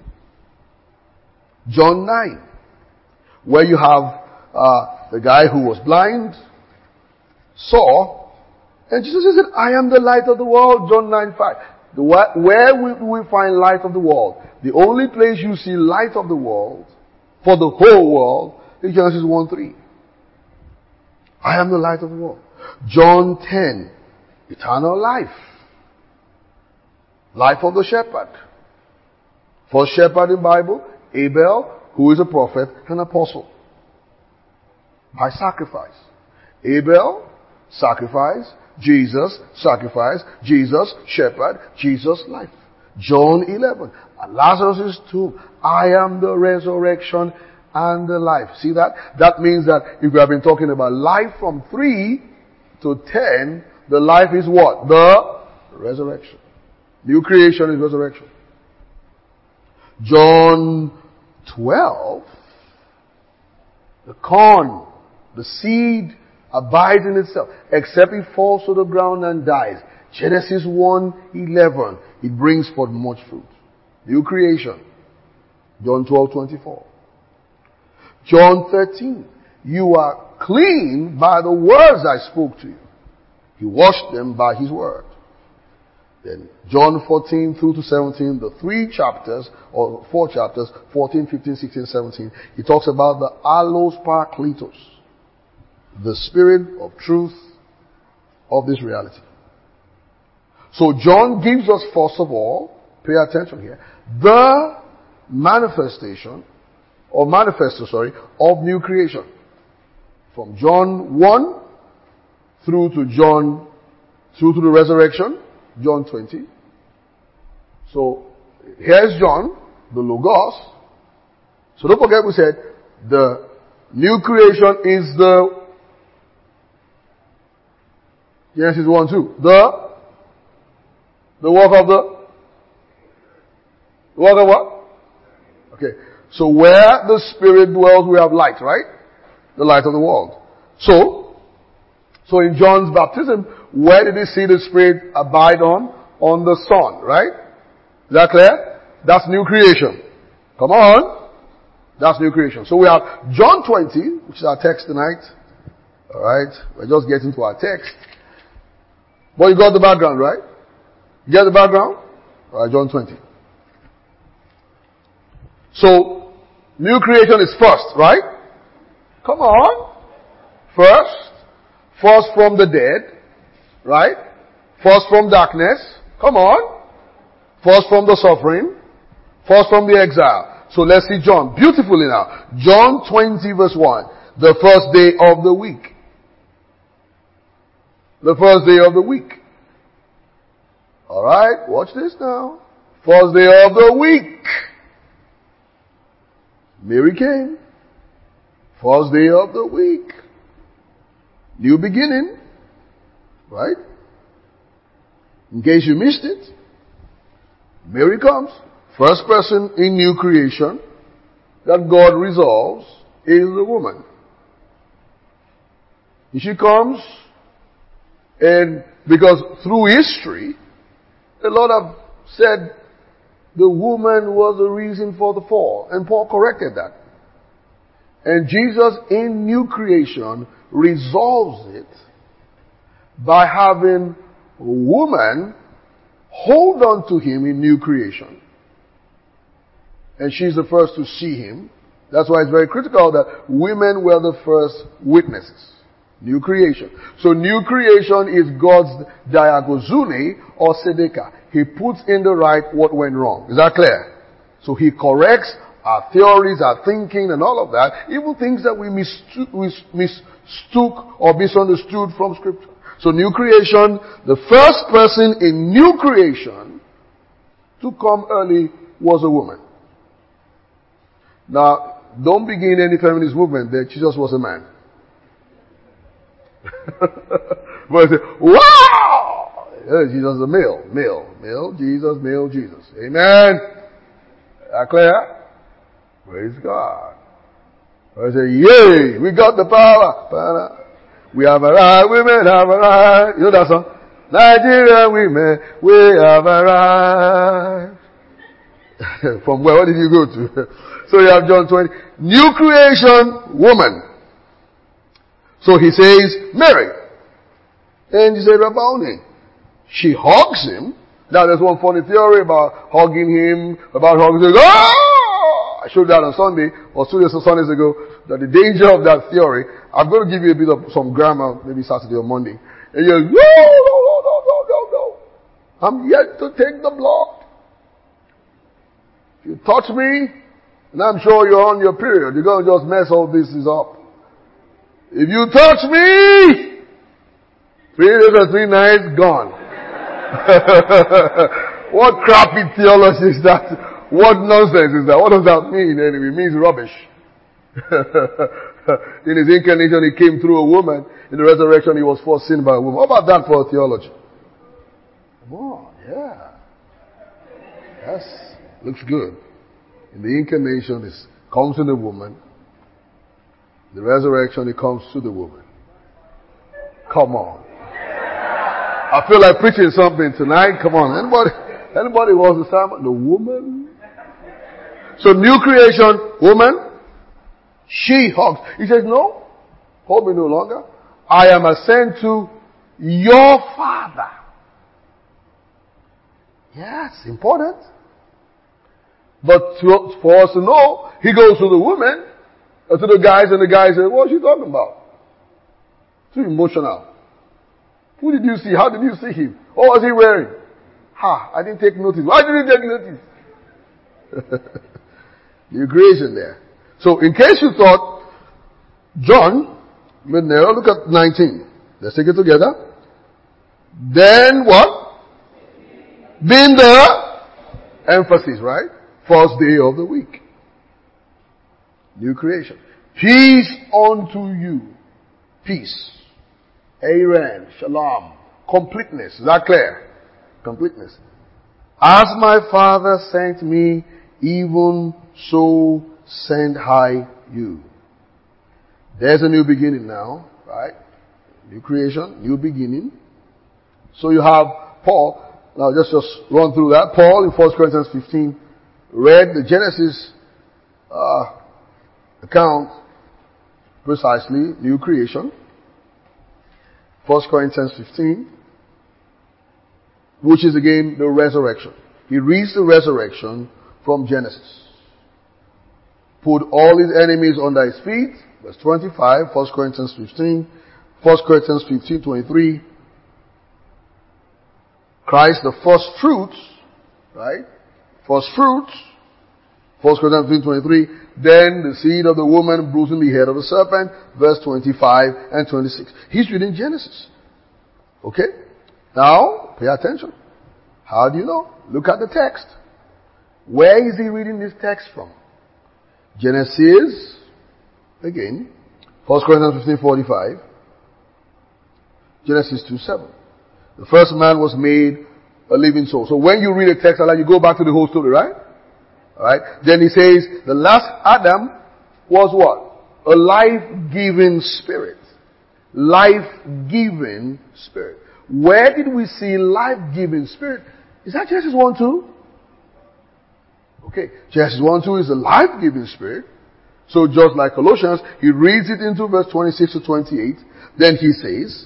John 9, where you have the guy who was blind, saw, and Jesus said, I am the light of the world, John 9, 5. Where will we find light of the world? The only place you see light of the world, for the whole world, is Genesis 1, 3. I am the light of the world. John 10, eternal life. Life of the shepherd. First shepherd in the Bible, Abel, who is a prophet and apostle. By sacrifice. Abel, sacrifice. Jesus, sacrifice. Jesus, shepherd. Jesus, life. John 11, Lazarus' tomb. I am the resurrection and the life. See that? That means that if we have been talking about life from 3 to 10, the life is what? The resurrection. New creation is resurrection. John 12, the corn, the seed abides in itself, except it falls to the ground and dies. Genesis 1:11, it brings forth much fruit. New creation. John 12:24. John 13, you are clean by the words I spoke to you. He washed them by his word. Then John 14 through to 17, the 3 chapters, or 4 chapters, 14, 15, 16, 17, he talks about the allos parakletos, the spirit of truth of this reality. So John gives us, first of all, pay attention here, the manifesto, of new creation. From John 1 through to the resurrection, John 20. So, here's John, the Logos. So don't forget we said, the new creation is the Genesis 1, 2. The work of what? Okay. So where the Spirit dwells, we have light, right? The light of the world. So in John's baptism, where did he see the Spirit abide on? On the Son, right? Is that clear? That's new creation. Come on. That's new creation. So we have John 20, which is our text tonight. Alright? We're just getting to our text. But you got the background, right? You get the background? Alright, John 20. So, new creation is first, right? Come on. First from the dead, right? First from darkness. Come on. First from the suffering. First from the exile. So let's see John. Beautifully now. John 20 verse 1. The first day of the week. The first day of the week. Alright, watch this now. First day of the week. Mary came. First day of the week. New beginning. Right? In case you missed it. Mary comes. First person in new creation that God resolves is the woman. And she comes, and because through history, a lot have said the woman was the reason for the fall. And Paul corrected that. And Jesus in new creation resolves it by having a woman hold on to him in new creation. And she's the first to see him. That's why it's very critical that women were the first witnesses. New creation. So new creation is God's diagozune or tzedekah. He puts in the right what went wrong. Is that clear? So he corrects our theories, our thinking and all of that. Even things that we mistook or misunderstood from scripture. So new creation, the first person in new creation to come early was a woman. Now, don't begin any feminist movement that Jesus was a man. But say, wow! Jesus is a male, Jesus. Amen. Are clear? Praise God. I say, yay, we got the power. We have arrived, women have arrived. You know that song? Nigerian women, we have arrived. From where? What did you go to? So you have John 20. New creation, woman. So he says, Mary. And he said, Rabboni. She hugs him. Now there's one funny theory about hugging him, I showed that on Sunday, or 2 Sundays ago, that the danger of that theory, I'm going to give you a bit of some grammar, maybe Saturday or Monday. And you're, no. I'm yet to take the blood. If you touch me, and I'm sure you're on your period, you're going to just mess all this up. If you touch me, 3 days and 3 nights, gone. What crappy theology is that? What nonsense is that? What does that mean anyway? It means rubbish. In his incarnation, he came through a woman. In the resurrection, he was first seen by a woman. What about that for theology? Come on, yeah. Yes, looks good. In the incarnation, it comes in the woman. The resurrection, it comes to the woman. Come on. I feel like preaching something tonight. Come on. Anybody wants to sermon? The woman? So new creation, woman. She hugs. He says, no, hold me no longer. I am ascend to your Father. Yes, important. But for us to know, he goes to the woman, to the guys, and the guys say, what is she talking about? Too emotional. Who did you see? How did you see him? What was he wearing? I didn't take notice. Why didn't you take notice? New creation there. So in case you thought, John, look at 19. Let's take it together. Then what? Being the emphasis, right? First day of the week. New creation. Peace unto you. Peace. Aaron. Shalom. Completeness. Is that clear? Completeness. As my Father sent me, even so send I you. There's a new beginning now, right? New creation, new beginning. So you have Paul. Now just run through that. Paul in 1 Corinthians 15 read the Genesis account precisely, new creation. 1 Corinthians 15, which is again the resurrection. He reads the resurrection from Genesis. Put all his enemies under his feet. Verse 25, 1 Corinthians 15. 1 Corinthians 15, 23. Christ the first fruits, right? First fruits. 1 Corinthians 15, 23. Then the seed of the woman bruising the head of the serpent. Verse 25 and 26. He's reading Genesis. Okay? Now, pay attention. How do you know? Look at the text. Where is he reading this text from? Genesis, again, 1 Corinthians 15:45. Genesis 2:7. The first man was made a living soul. So when you read a text, you go back to the whole story, right? Alright? Then he says, the last Adam was what? A life-giving spirit. Life-giving spirit. Where did we see life-giving spirit? Is that Genesis 1:2? Okay. Genesis 1:2 is a life-giving spirit. So just like Colossians, he reads it into verse 26 to 28. Then he says,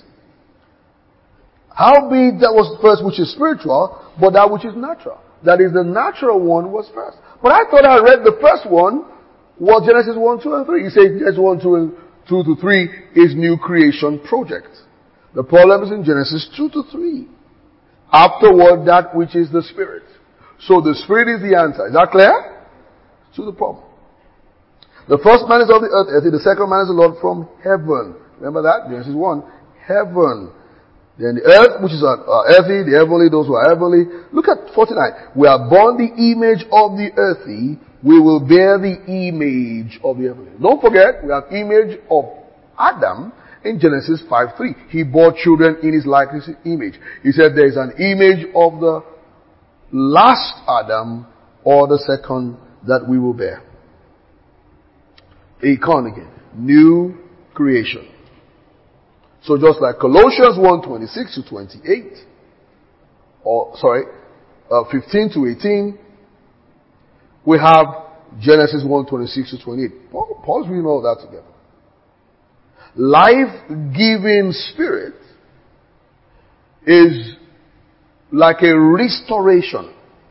howbeit that was first which is spiritual, but that which is natural. That is, the natural one was first. But I thought I read the first one was Genesis 1, 2, and 3. He says Genesis 1, 2, and 2 to 3 is new creation project. The problem is in Genesis 2 to 3. Afterward, that which is the Spirit. So the Spirit is the answer. Is that clear? To the problem. The first man is of the earth, the second man is the Lord from heaven. Remember that? Genesis 1. Heaven. Then the earth, which is earthy, the heavenly, those who are heavenly. Look at 49. We are born the image of the earthy. We will bear the image of the heavenly. Don't forget, we have image of Adam in Genesis 5:3. He bore children in his likeness image. He said there is an image of the last Adam or the second that we will bear. Eikon again. New creation. So just like Colossians 1:26 to 28, 15 to 18, we have Genesis 1:26 to 28. Paul's reading all that together. Life-giving spirit is like a restoration.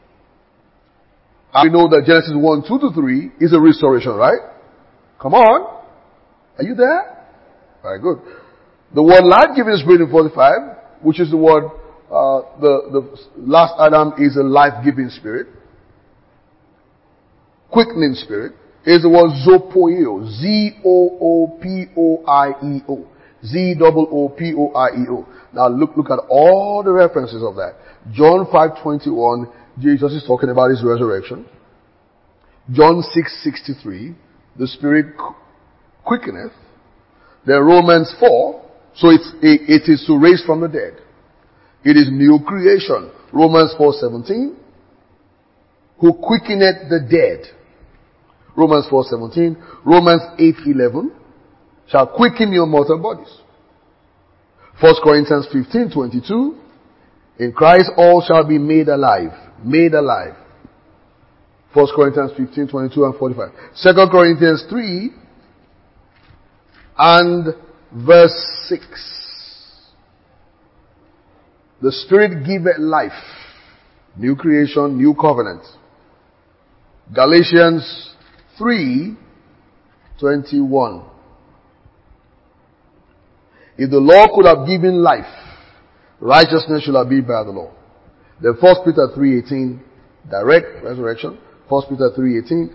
We know that Genesis 1:2 to 3 is a restoration, right? Come on. Are you there? Very good. The word life-giving spirit in 45, which is the word, the last Adam is a life-giving spirit. Quickening spirit is the word zoopoieo. Z-O-O-P-O-I-E-O. Z-O-O-P-O-I-E-O. Now look at all the references of that. John 5:21, Jesus is talking about his resurrection. John 6:63, the spirit quickeneth. Then Romans 4, so it is to raise from the dead. It is new creation. Romans 4:17, who quickeneth the dead. Romans 4:17. Romans 8:11, shall quicken your mortal bodies. 1 Corinthians 15:22, in Christ all shall be made alive. Made alive. 1 Corinthians 15:22 and 45. 2 Corinthians 3 and verse 6. The Spirit giveth life. New creation, new covenant. Galatians 3:21. If the law could have given life, righteousness should have been by the law. Then 1 Peter 3:18, direct resurrection. 1 Peter 3:18.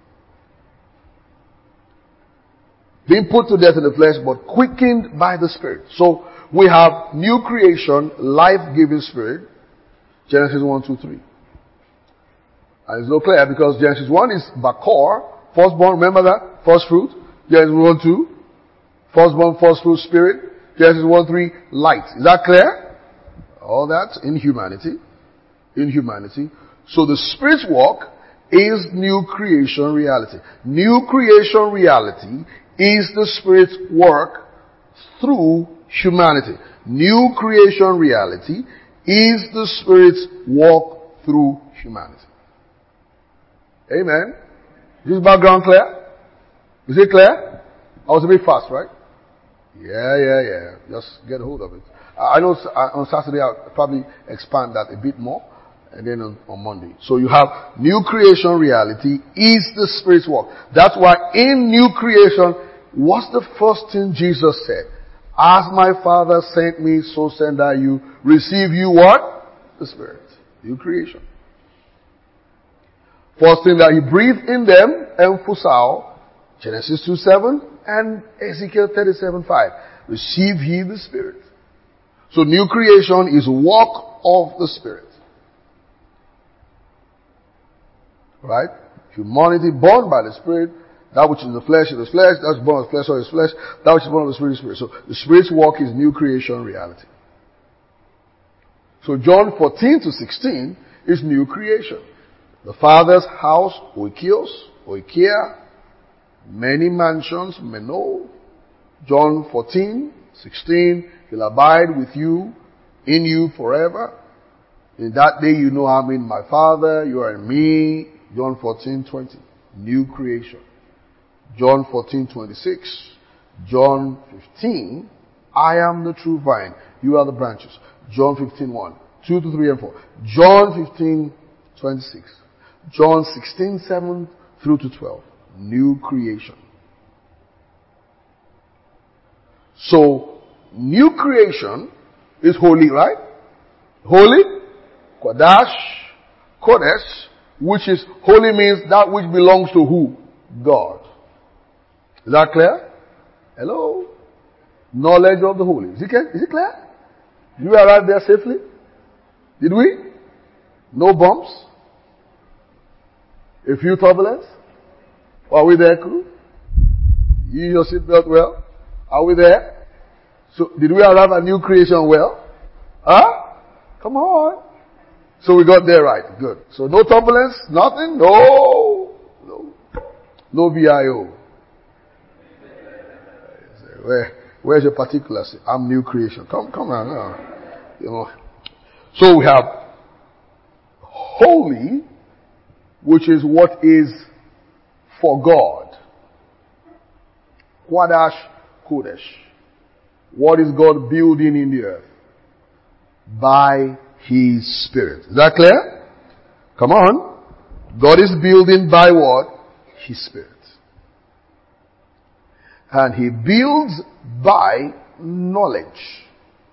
Being put to death in the flesh, but quickened by the Spirit. So we have new creation, life-giving Spirit. Genesis 1, 2, 3. And it's not clear because Genesis 1 is Bakor, firstborn, remember that? First fruit. Genesis 1, 2, firstborn, first fruit, Spirit. Genesis 1, 3, light. Is that clear? All that in humanity. In humanity. So the Spirit's walk is new creation reality. New creation reality is the Spirit's work through humanity. New creation reality is the Spirit's walk through humanity. Amen. Is this background clear? Is it clear? I was a bit fast, right? Yeah. Just get a hold of it. I know on Saturday I'll probably expand that a bit more. And then on Monday. So you have new creation reality is the Spirit's work. That's why in new creation, what's the first thing Jesus said? As my Father sent me, so send I you. Receive you what? The Spirit. New creation. First thing that he breathed in them, emphusao, Genesis 2:7 and Ezekiel 37:5. Receive ye the Spirit. So new creation is walk of the Spirit. Right? Humanity born by the Spirit. That which is in the flesh is flesh. That which is born of the flesh is flesh. That which is born of the Spirit is spirit. So the Spirit's walk is new creation reality. So John 14-16 is new creation. The Father's house, oikia, many mansions, meno. John 14:16, he'll abide with you, in you forever. In that day you know I'm in my Father, you are in me. John 14:20, new creation. John 14:26. John 15, I am the true vine, you are the branches. John 15:1, 2 to 3 and 4. John 15:26. John 16:7 through to 12, new creation. So, new creation is holy, right? Holy, Kodash, Kodesh, which is holy means that which belongs to who? God. Is that clear? Hello? Knowledge of the holy. Is it clear? Did we arrive there safely? Did we? No bumps? A few turbulence? Are we there, crew? You use your seatbelt well? Are we there? So, did we arrive at new creation well? Huh? Come on. So we got there right. Good. So no turbulence? Nothing? No VIO. Where's your particulars? I'm new creation. Come on. So we have holy, which is what is for God. Quadash Kodesh. What is God building in the earth? By His Spirit. Is that clear? Come on. God is building by what? His Spirit. And He builds by knowledge.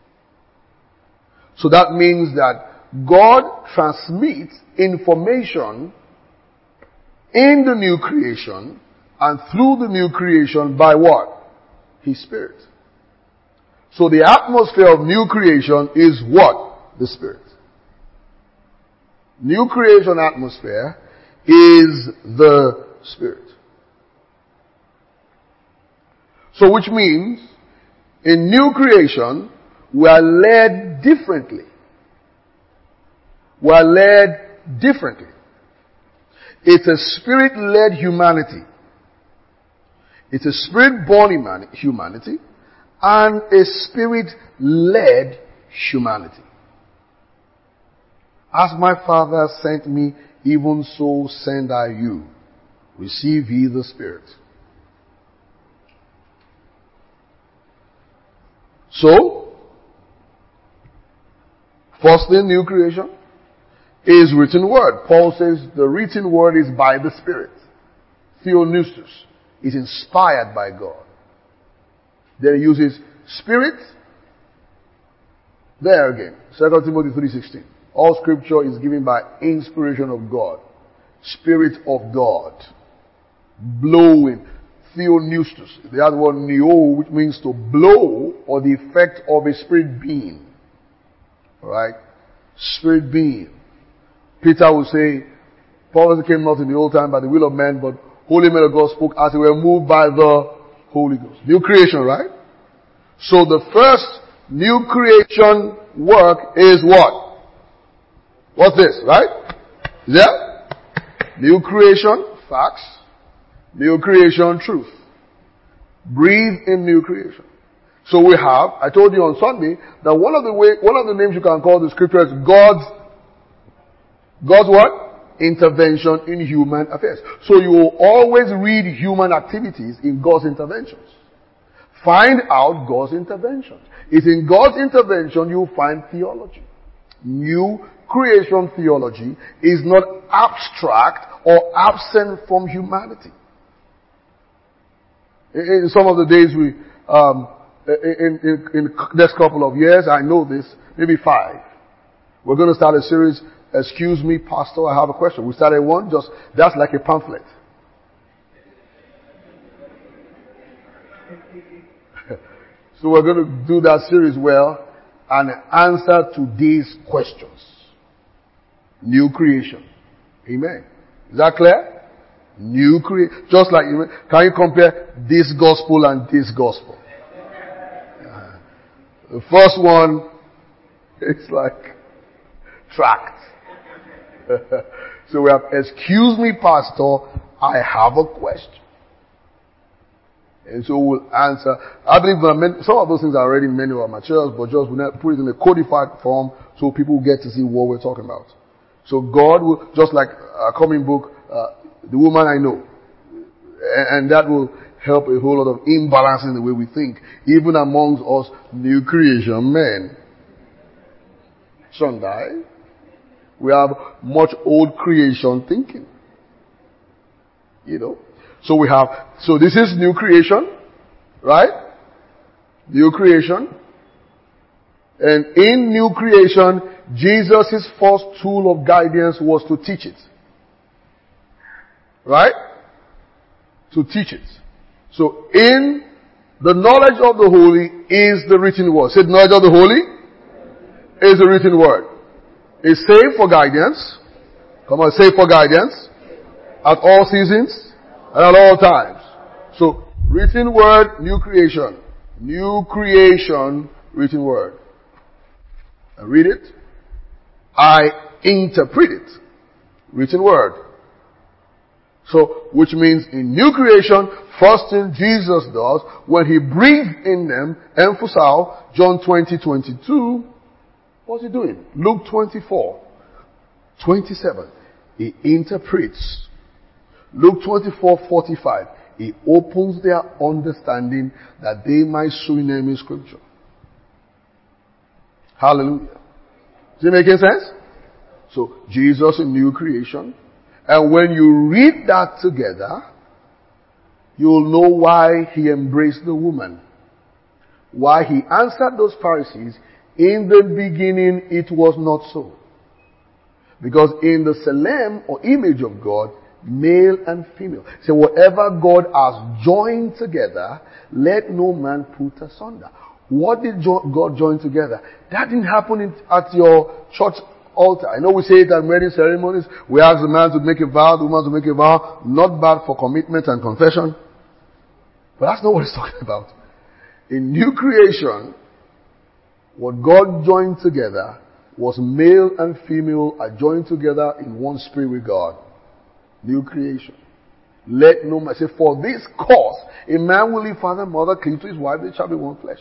So that means that God transmits information in the new creation and through the new creation by what? His Spirit. So the atmosphere of new creation is what? The Spirit. New creation atmosphere is the Spirit. So which means, in new creation, we are led differently. We are led differently. It's a Spirit-led humanity. It's a Spirit-born humanity and a Spirit-led humanity. As my Father sent me, even so send I you. Receive ye the Spirit. So, firstly, new creation is written word. Paul says the written word is by the Spirit. Theopneustos is inspired by God. Then he uses Spirit. There again, 2 Timothy 3:16. All scripture is given by inspiration of God. Spirit of God. Blowing. Theopneustos. The other one, neo, which means to blow or the effect of a spirit being. Alright? Spirit being. Peter will say, prophecy came not in the old time by the will of man, but holy men of God spoke as they were moved by the Holy Ghost. New creation, right? So the first new creation work is what? What's this, right? Is there? New creation, facts. New creation, truth. Breathe in new creation. So we have, I told you on Sunday, that one of the names you can call the scripture is God's what? Intervention in human affairs. So you will always read human activities in God's interventions. Find out God's interventions. It's in God's intervention you find theology. New creation theology is not abstract or absent from humanity. In some of the days in next couple of years, I know this, maybe 5, we're going to start a series, Excuse Me, Pastor, I have a question. We started one, that's like a pamphlet. So we're going to do that series well and answer today's questions. New creation. Amen. Is that clear? New creation. Just like, can you compare this gospel and this gospel? The first one, it's like tract. So we have, excuse me, Pastor, I have a question. And so we'll answer. I believe some of those things are already in many of our materials, but just we'll put it in a codified form so people get to see what we're talking about. So God will, just like a coming book, The Woman I Know. And that will help a whole lot of imbalance in the way we think, even amongst us new creation men. Son die. We have much old creation thinking. So this is new creation, right? New creation. And in new creation, Jesus' first tool of guidance was to teach it. Right? To teach it. So in the knowledge of the holy is the written word. Say, knowledge of the holy is the written word. It's saved for guidance. Come on, saved for guidance. At all seasons. And at all times. So, written word, new creation. New creation, written word. I read it. I interpret it. Written word. So, which means in new creation, First thing Jesus does when he breathes in them, emphasize John 20:22. What's he doing? Luke 24:27. He interprets. Luke 24:45. He opens their understanding that they might so name in Scripture. Hallelujah. Is it making sense? So, Jesus in new creation. And when you read that together, you'll know why he embraced the woman. Why he answered those Pharisees, in the beginning it was not so. Because in the Selem, or image of God, male and female. So whatever God has joined together, let no man put asunder. What did God join together? That didn't happen at your church altar. I know we say it at wedding ceremonies. We ask the man to make a vow, the woman to make a vow. Not bad for commitment and confession. But that's not what it's talking about. In new creation, what God joined together was male and female are joined together in one spirit with God. New creation. Let no man say, for this cause, a man will leave father and mother, cleave to his wife, they shall be one flesh.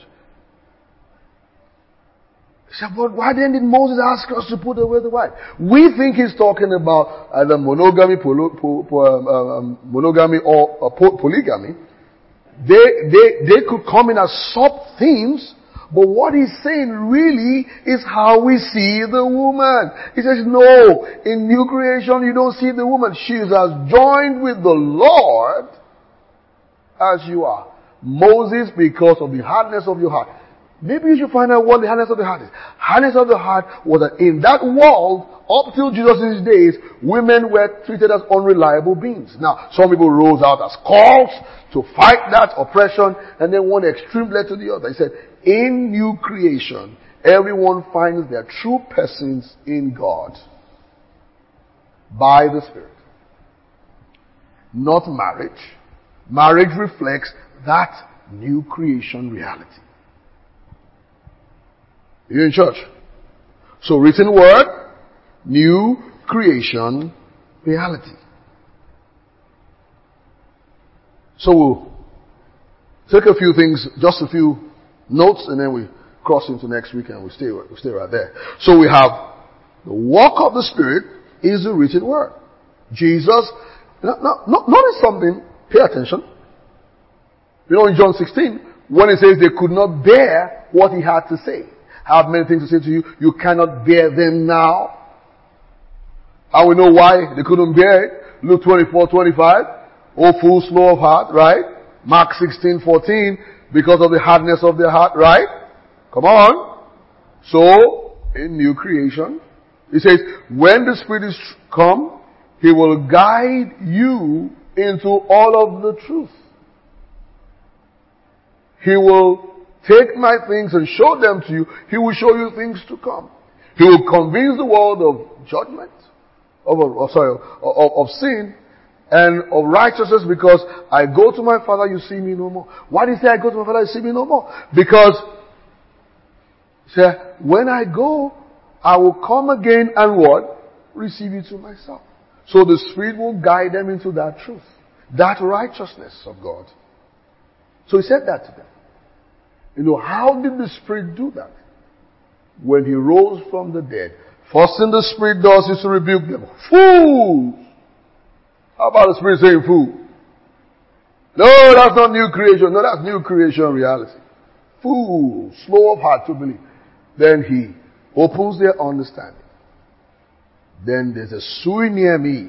He said, but why then did Moses ask us to put away the wife? We think he's talking about either monogamy, monogamy or polygamy. They could come in as sub-themes, but what he's saying really is how we see the woman. He says, no, in new creation you don't see the woman. She is as joined with the Lord as you are. Moses, because of the hardness of your heart. Maybe you should find out what the hardness of the heart is. Hardness of the heart was that in that world, up till Jesus' days, women were treated as unreliable beings. Now, some people rose out as cults to fight that oppression, and then one extreme led to the other. He said, in new creation, everyone finds their true persons in God. By the Spirit. Not marriage. Marriage reflects that new creation reality. You're in church. So written word, new creation reality. So we'll take a few things, just a few notes, and then we cross into next week and we stay right there. So we have the work of the Spirit is the written word. Jesus, notice something, pay attention. You know in John 16, when it says they could not bear what he had to say. I have many things to say to you. You cannot bear them now. And we know why they couldn't bear it. Luke 24:25. O fool, slow of heart, right? Mark 16:14. Because of the hardness of their heart, right? Come on. So, in new creation, he says, when the Spirit is come, he will guide you into all of the truth. He will take my things and show them to you. He will show you things to come. He will convince the world of judgment, of sin, and of righteousness, because I go to my Father, you see me no more. Why did he say I go to my Father, you see me no more? Because, when I go, I will come again and what? Receive you to myself. So the Spirit will guide them into that truth, that righteousness of God. So he said that to them. You know, how did the Spirit do that? When he rose from the dead, first thing the Spirit does is to rebuke them. Fools! How about the Spirit saying fool? No, that's not new creation. No, that's new creation reality. Fool, slow of heart to believe. Then he opens their understanding. Then there's a sui near me.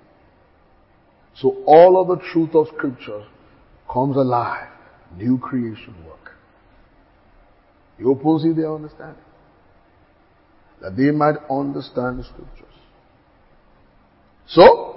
So all of the truth of Scripture comes alive. New creation work. He opens in their understanding. That they might understand the Scriptures. So,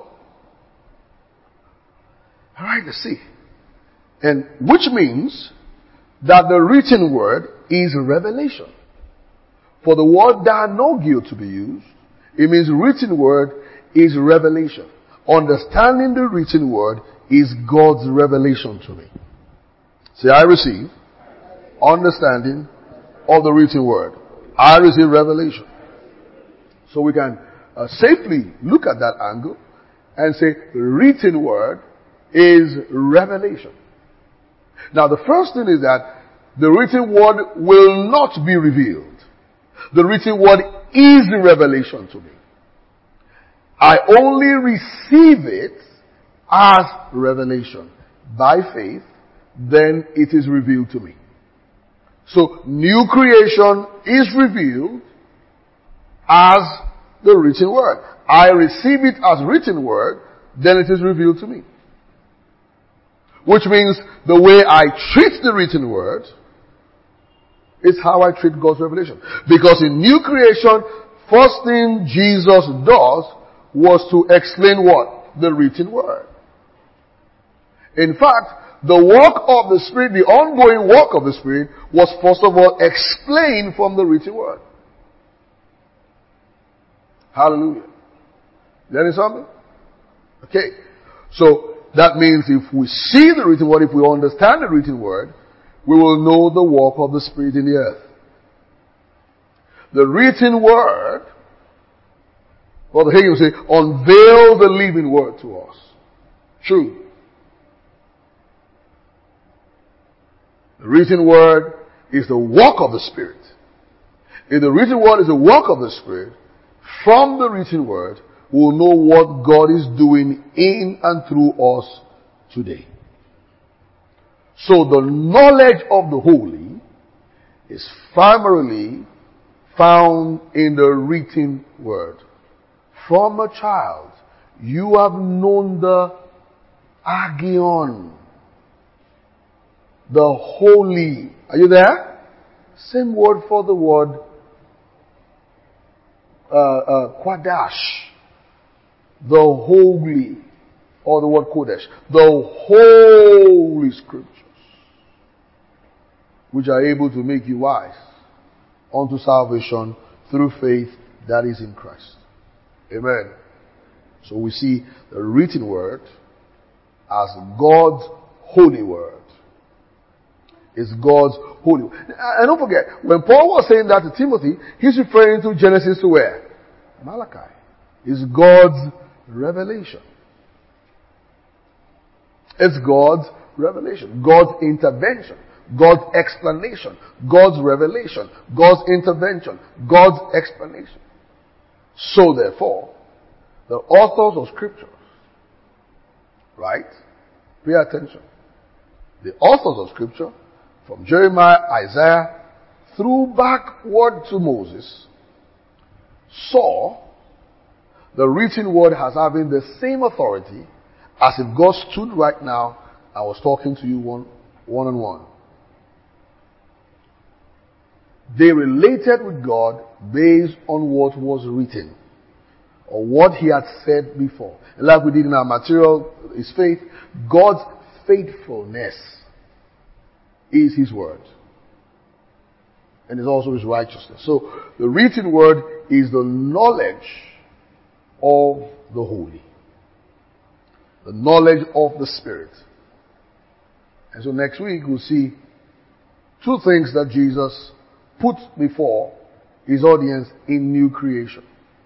alright, let's see. And which means that the written word is revelation. For the word dianogio to be used, it means written word is revelation. Understanding the written word is God's revelation to me. Say, I receive understanding of the written word. I receive revelation. So we can safely look at that angle and say, the written word is revelation. Now the first thing is that the written word will not be revealed. The written word is revelation to me. I only receive it as revelation. By faith, then it is revealed to me. So, new creation is revealed as the written word. I receive it as written word, then it is revealed to me. Which means the way I treat the written word is how I treat God's revelation. Because in new creation, first thing Jesus does was to explain what? The written word. In fact, the work of the Spirit, the ongoing work of the Spirit, was first of all explained from the written word. Hallelujah. That is something? Okay. So, that means if we see the written word, if we understand the written word, we will know the work of the Spirit in the earth. The written word, well, the Hagin will say, unveil the living word to us. True. The written word is the work of the Spirit. If the written word is the work of the Spirit, from the written word, we will know what God is doing in and through us today. So the knowledge of the holy is primarily found in the written word. From a child, you have known the agion, the holy. Are you there? Same word for the word Quadash, the holy, or the word Kodesh, the holy scriptures, which are able to make you wise unto salvation through faith that is in Christ. Amen. So we see the written word as God's holy word. It's God's holy word. And don't forget, when Paul was saying that to Timothy, he's referring to Genesis to where? Malachi. It's God's revelation. It's God's revelation. God's intervention. God's explanation. God's revelation. God's intervention. God's explanation. So therefore, the authors of scriptures, right? Pay attention. The authors of scripture, from Jeremiah, Isaiah, through backward to Moses, saw the written word as having the same authority as if God stood right now and was talking to you one on one. They related with God based on what was written or what He had said before. And like we did in our material, is faith. God's faithfulness is His word. And is also His righteousness. So the written word is the knowledge of the holy. The knowledge of the Spirit. And so next week we'll see two things that Jesus put before His audience in new creation.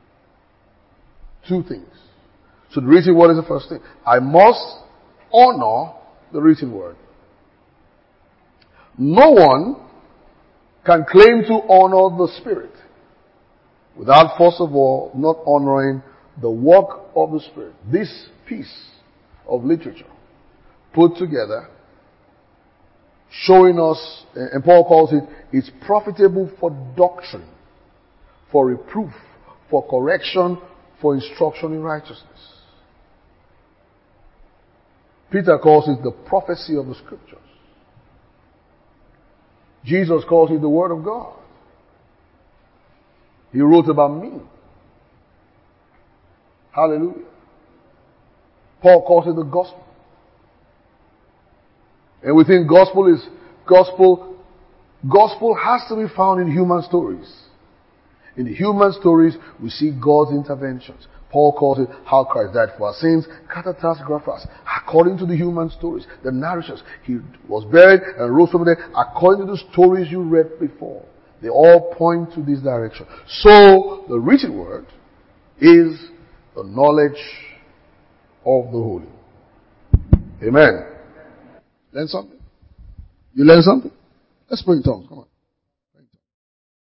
Two things. So the written word is the first thing. I must honor the written word. No one can claim to honor the Spirit without first of all not honoring the work of the Spirit. This piece of literature put together showing us, and Paul calls it, it's profitable for doctrine, for reproof, for correction, for instruction in righteousness. Peter calls it the prophecy of the scriptures. Jesus calls it the word of God. He wrote about me. Hallelujah. Paul calls it the gospel. And we think gospel has to be found in human stories. In the human stories, we see God's interventions. Paul calls it how Christ died for our sins, katatas graphas, according to the human stories, the narrations. He was buried and rose from the dead, according to the stories you read before. They all point to this direction. So, the written word is the knowledge of the holy. Amen. Learn something? You learn something? Let's pray in tongues. Come on.